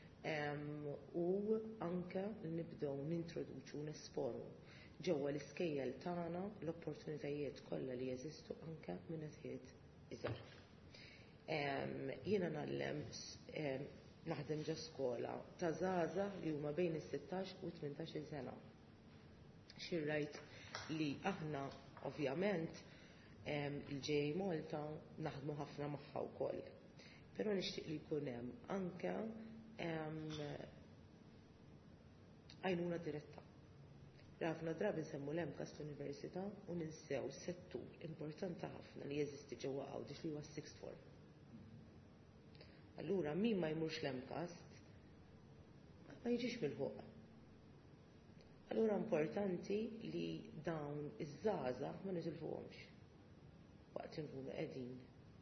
[SPEAKER 4] U anke nibdew nintroduċu nesponu ġewwa l-iskejjel tagħna l-opportunitajiet kollha li jeżistu anke minn qed iżgħar. Jiena naħdem ġo skola ta' żgħażagħ li huma bejn is-16 u 18 sena. Xirrajt li aħna ovvjament il-ġej Malta naħdmu ħafna magħha wkoll. Però nixtieq li jkun hemm anke għajnuna diretta. Ħafna drabi nsemmu l-MCAS l-Università u ninsew settur importanti ħafna li jeżisti ġewwa Għawdex li huwa s-sixth form. Allura min ma jmurx l-MCAS ma jiġix mill-ħuq. Allura importanti li dawn iż-żgħażagħ ma nitilfuhomx. Waqt inkunu qegħdin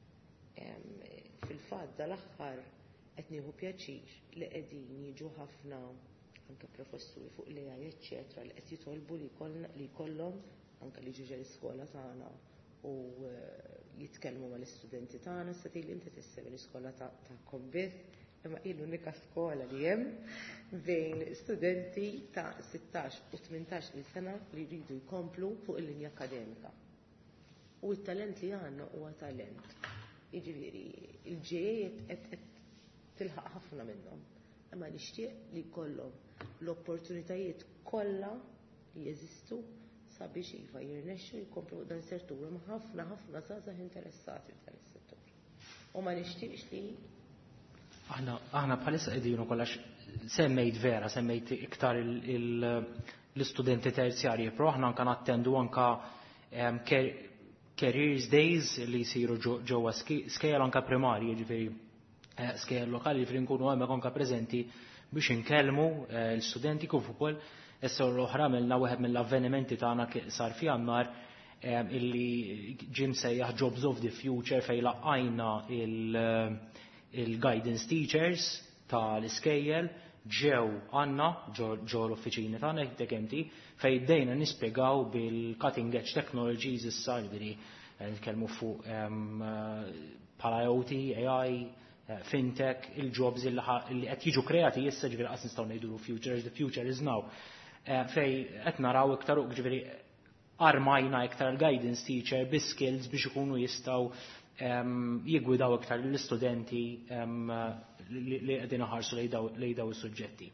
[SPEAKER 4] fil-fatt dal-aħħar qed nieħu pjaċir li qegħdin jiġu ħafna anke professuri fuq l-AI eċċetera li qed jitolbu li jkollhom anke li ġiġa l-iskola tagħna u jitkellmu mal-istudenti tagħna sa tgħid inti tissem l-iskola tagħkom biss imma hi l-unika skola li hemm bejn studenti ta' 16 u 18 sena li jridu jkomplu fuq il-linja akademika. U t-talent li għandna huwa talent. Jiġifieri il-ġej qed tilħaq ħafna minnhom. Imma nixtieq li jkollhom l-opportunitajiet kollha li jeżistu sabiex iva jirnexxu jkomplu dan is-settur hemm ħafna żgħażagħ interessati f'dan is-settur. U ma nixtieqx li
[SPEAKER 3] aħna bħalissa qegħdin ukoll semmejt iktar l-istudenti terzjarji, però aħna anke nattendu anke careers days li jsiru ġewwa skejjel anke primarji, jiġifieri skejjel lokali jiġifieri nkunu hemmhekk anke preżenti biex inkellmu l-studenti kif ukoll issa l-oħra għamilna wieħed mill-avvenimenti tagħna sar f'Jannar illi ġie msejjaħ Jobs of the Future fejn laqqajna il-guidance teachers tal-iskejjel ġew għandna ġew l-uffiċini tagħna dekemti fejn bdejna nispjegaw bil-cutting edge technologies issa jiġifieri nitkellmu fuq bħala IoT, AI, fintech, il-jobs li qed jiġu kreati issa ġifieri qas nistgħu ngħidu the future is now. Fej qed naraw iktar ġifieri armajna iktar il-guidance teacher bi skills biex ikunu jistgħu jigwidaw iktar l-istudenti li qegħdin iħarsu lejn daw is-suġġetti.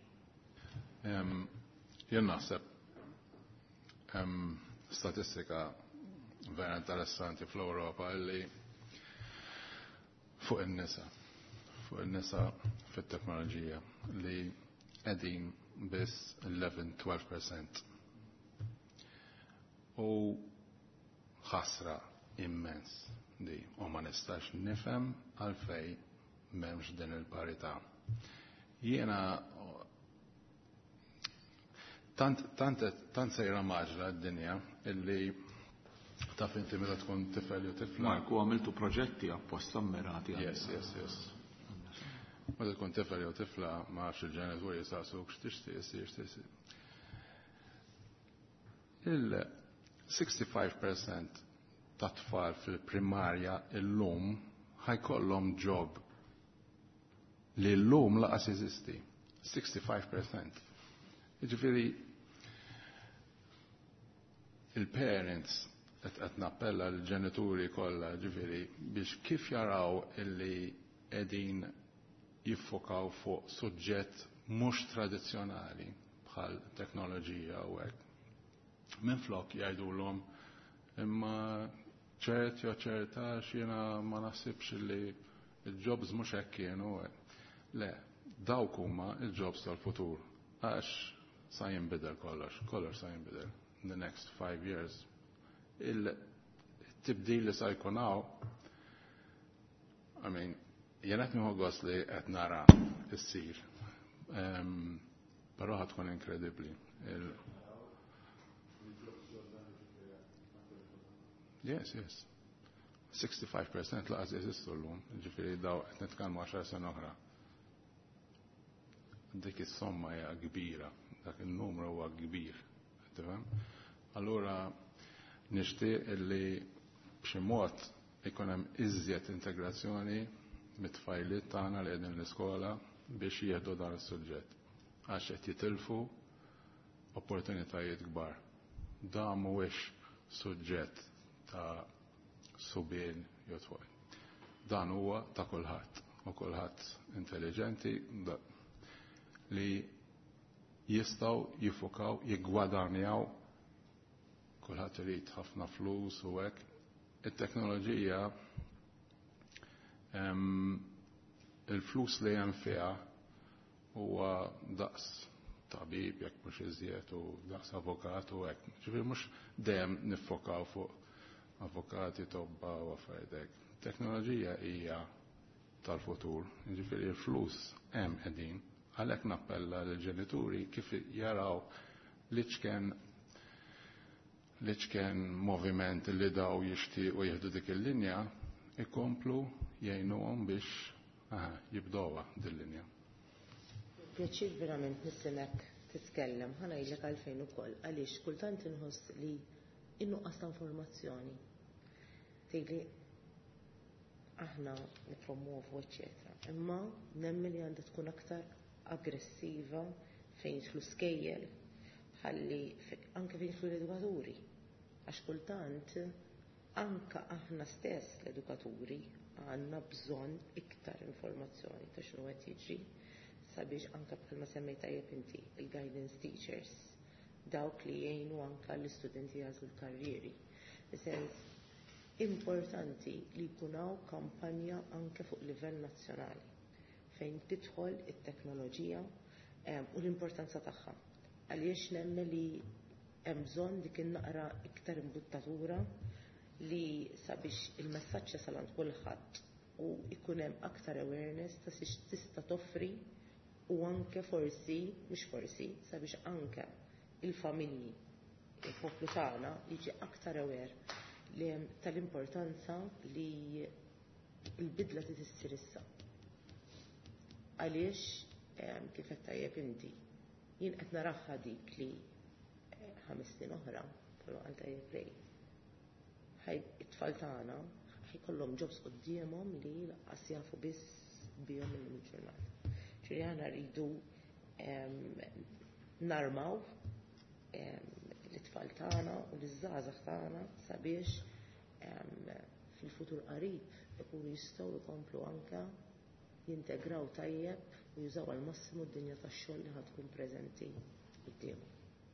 [SPEAKER 5] Jien naħseb statistika vera interessanti fl-Ewropa li fuq in-nisa fit-teknoloġija li qegħdin biss 11-12%. U ħasra immens di u ma nistax nifhem għalfej m'hemmx din il-parità. Jiena tant sejra maġra d-dinja illi taf inti meta tkun tifel u tifla.
[SPEAKER 1] Marku għamiltu proġetti apposta mmirati.
[SPEAKER 5] Yes. Meta tkun tifel u tifla ma nafx il-ġenituri jisaqsuk x'tixtieq. Il-65% ta' tfal fil-primarja illum ħajkollhom job li llum laqas jeżisti. 65%. Jiġifieri il-parents qed nappella l-ġenituri kollha ġifieri biex kif jaraw illi qegħdin jiffokaw fuq suġġett mhux tradizzjonali bħal teknoloġija u hekk. Minflok jgħidulhom imma ċert jew ċertax jiena ma naħsibx li l-jobs mhux hekk kienu. Le, dawk huma l-jobs tal-futur. Għax sa jinbidel kollox sa jinbidel. In the next 5 years. Il-tibdil li sa jkun hawn, jien qed nieħu gost li qed nara issir. Però ħadd tkun inkredibbli. Yes. 65% laqas jeżistu llum, ġifieri daw qed nitkellmu 10 sena oħra. Dik is-somma hija kbira, dak il-numru huwa kbir. Tifhem? Allura nixtieq li b'xi mod ikun hemm iżjed integrazzjoni mit-tfajliet tagħna li qegħdin l-iskola biex jieħdu dan is-suġġett. Għax qed jitilfu opportunitajiet kbar. Dan mhuwiex suġġett ta' subien jew tfal. Dan huwa ta' kulħadd u kulħadd intelligenti li jistgħu jiffukaw, jiggwadanjaw, kulħadd irid ħafna flus u hekk. it-teknoloġija il-flus li hemm fiha huwa daqs tabib jekk mhux iżjed u daqs avukat u hekk. Ġifieri mhux dejjem niffokaw fuq avukati tobba u affarijiet hekk. Teknoloġija hija tal-futur, ġifieri l-flus hemm qegħdin. Għalhekk nappella lill-ġenituri kif jaraw li ċkien moviment li daw jixtiequ jieħdu dik il-linja ikomplu jgħinuhom biex jibdowha din-linja.
[SPEAKER 4] Pjaċir verament nisimek titkellem, ħanajlek għalfejn ukoll għaliex kultant inħoss li innuqqas ta' informazzjoni. Tgħidli aħna nippromovu eċetera. Imma nemmen li għandha tkun aktar aggressiva fejn jidħlu skejjel ħalli anke fejn jidħlu l-edukaturi. Għax kultant anke aħna stess l-edukaturi għandna bżonn iktar informazzjoni ta' x'inhu qed jiġri sabiex anke bħalma semmejt tajjeb inti il-guidance teachers dawk li jgħinu anke l-istudenti jażlu l-karrieri. Sens importanti li jkun hawn kampanja anke fuq livell nazzjonali fejn tidħol it-teknoloġija u l-importanza tagħha. Għaliex nemmen li hemm bżonn dik in-naqra iktar imbuttatura li sabiex il-messaġġ jasal għand kulħadd u jkun hemm aktar awareness ta' xi tista' toffri u anke forsi, mhux forsi, sabiex anke il-familji, il-poplu tagħna jiġi aktar aware tal-importanza li l-bidla tissir issa. Għaliex kif qed tajjeb inti, jien qed naraħħa dik li 5 snin oħra, bħalma tajjeb lej. It-tfal tagħna ħajkollhom jobs qudiemhom li laqqas jafu biss bihom il-ġurnata. Ġifieri aħna rridu narmaw l-itfal tagħna u l-żgħażagħ tagħna sabiex fil-futur qarib ikunu jistgħu jkomplu anke jintegraw tajjeb u jużaw għal massimu d-dinja tax-xogħol li ħad tkun preżenti qudiemhom.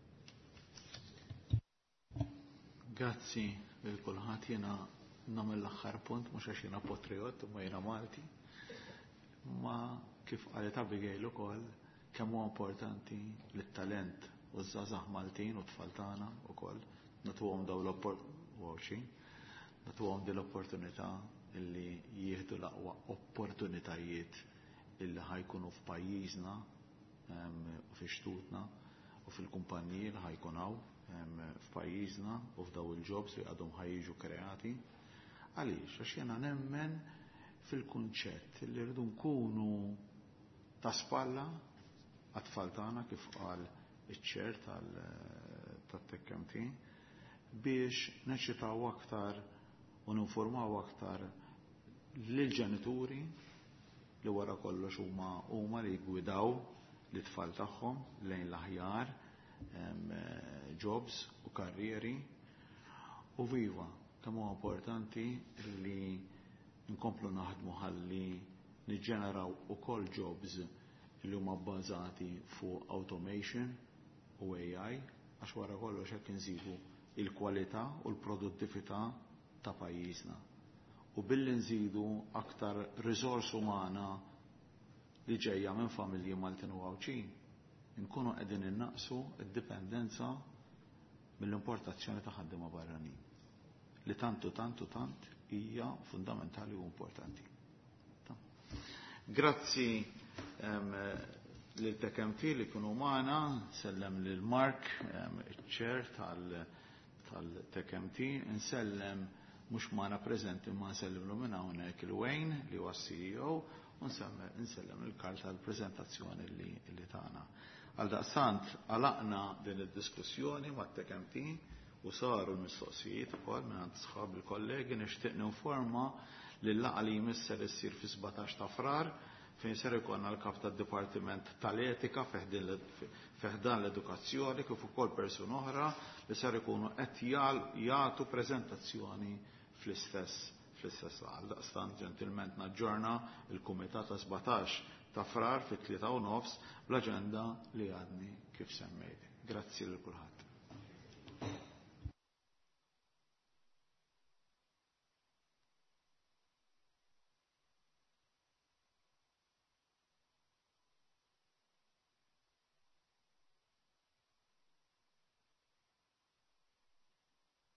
[SPEAKER 1] Grazzi lil kulħadd, jiena nagħmel l-aħħar punt mhux għax jiena patriot imma jiena Malti. Ma kif qalet Abigail ukoll kemm huwa importanti lit-talent u żgħażagħ Maltin u tfal tagħna wkoll nagħtuhom dawn nagħtuhom din l-opportunità illi jieħdu l-aqwa opportunitajiet illi ħajkunu f'pajjiżna u fi xtutna u fil-kumpanniji li ħajkun hawn f'pajjiżna u f'daw il-jobs li għadhom ħajjiġu kreati. Għaliex għax jiena nemmen fil-kunċett li rridu nkunu ta' spalla għat-tfal tagħna kif qal iċ-ċer tat-TechMT biex neċitaw aktar u ninformaw aktar lill-ġenituri li wara kollox huma li jgwidaw l-tfal tagħhom lejn l-aħjar jobs u karrieri u viva kemm huwa importanti li nkomplu naħdmu ħalli niġġeneraw ukoll jobs li huma bbażati fuq automation u AI għax wara kollox hekk inżidu il-kwalità u l-produttività ta' pajjiżna. U billi nżidu aktar riżors umana li ġejja minn familji Maltin u Għawċin, nkunu qegħdin innaqsu d-dipendenza mill-importazzjoni ta' ħaddiema barranin li tant hija fundamentali u importanti. Grazzi lil TechMT li kienu magħna, sellem lil Mark, iċ-ċer tal-TechMT, insellem mhux magħna preżenti ma nsellimlu minn hawnhekk il-Wayne li huwa CEO u nsellem il-Karl tal-preżentazzjoni li tagħna. Għal daqsant għalaqna din id-diskussjoni ma' t-tekemtin u saru l-mistoqsijiet ukoll minn sħab il-kollegi nixtieq ninforma li l-laqgħa li jmisser issir fi 17 ta' frar fejn ser ikollna l-kap tad-Dipartiment tal-Etika feħdan l-edukazzjoni kif ukoll persuni oħra li ser ikunu qed jagħtu preżentazzjoni fl-istess għal daqstant ġentilment naġġorna il-Kumitat ta' 17 ta' frar fit-3:30 bl-aġenda li għadni kif semmejt. Grazzi lil kulħadd.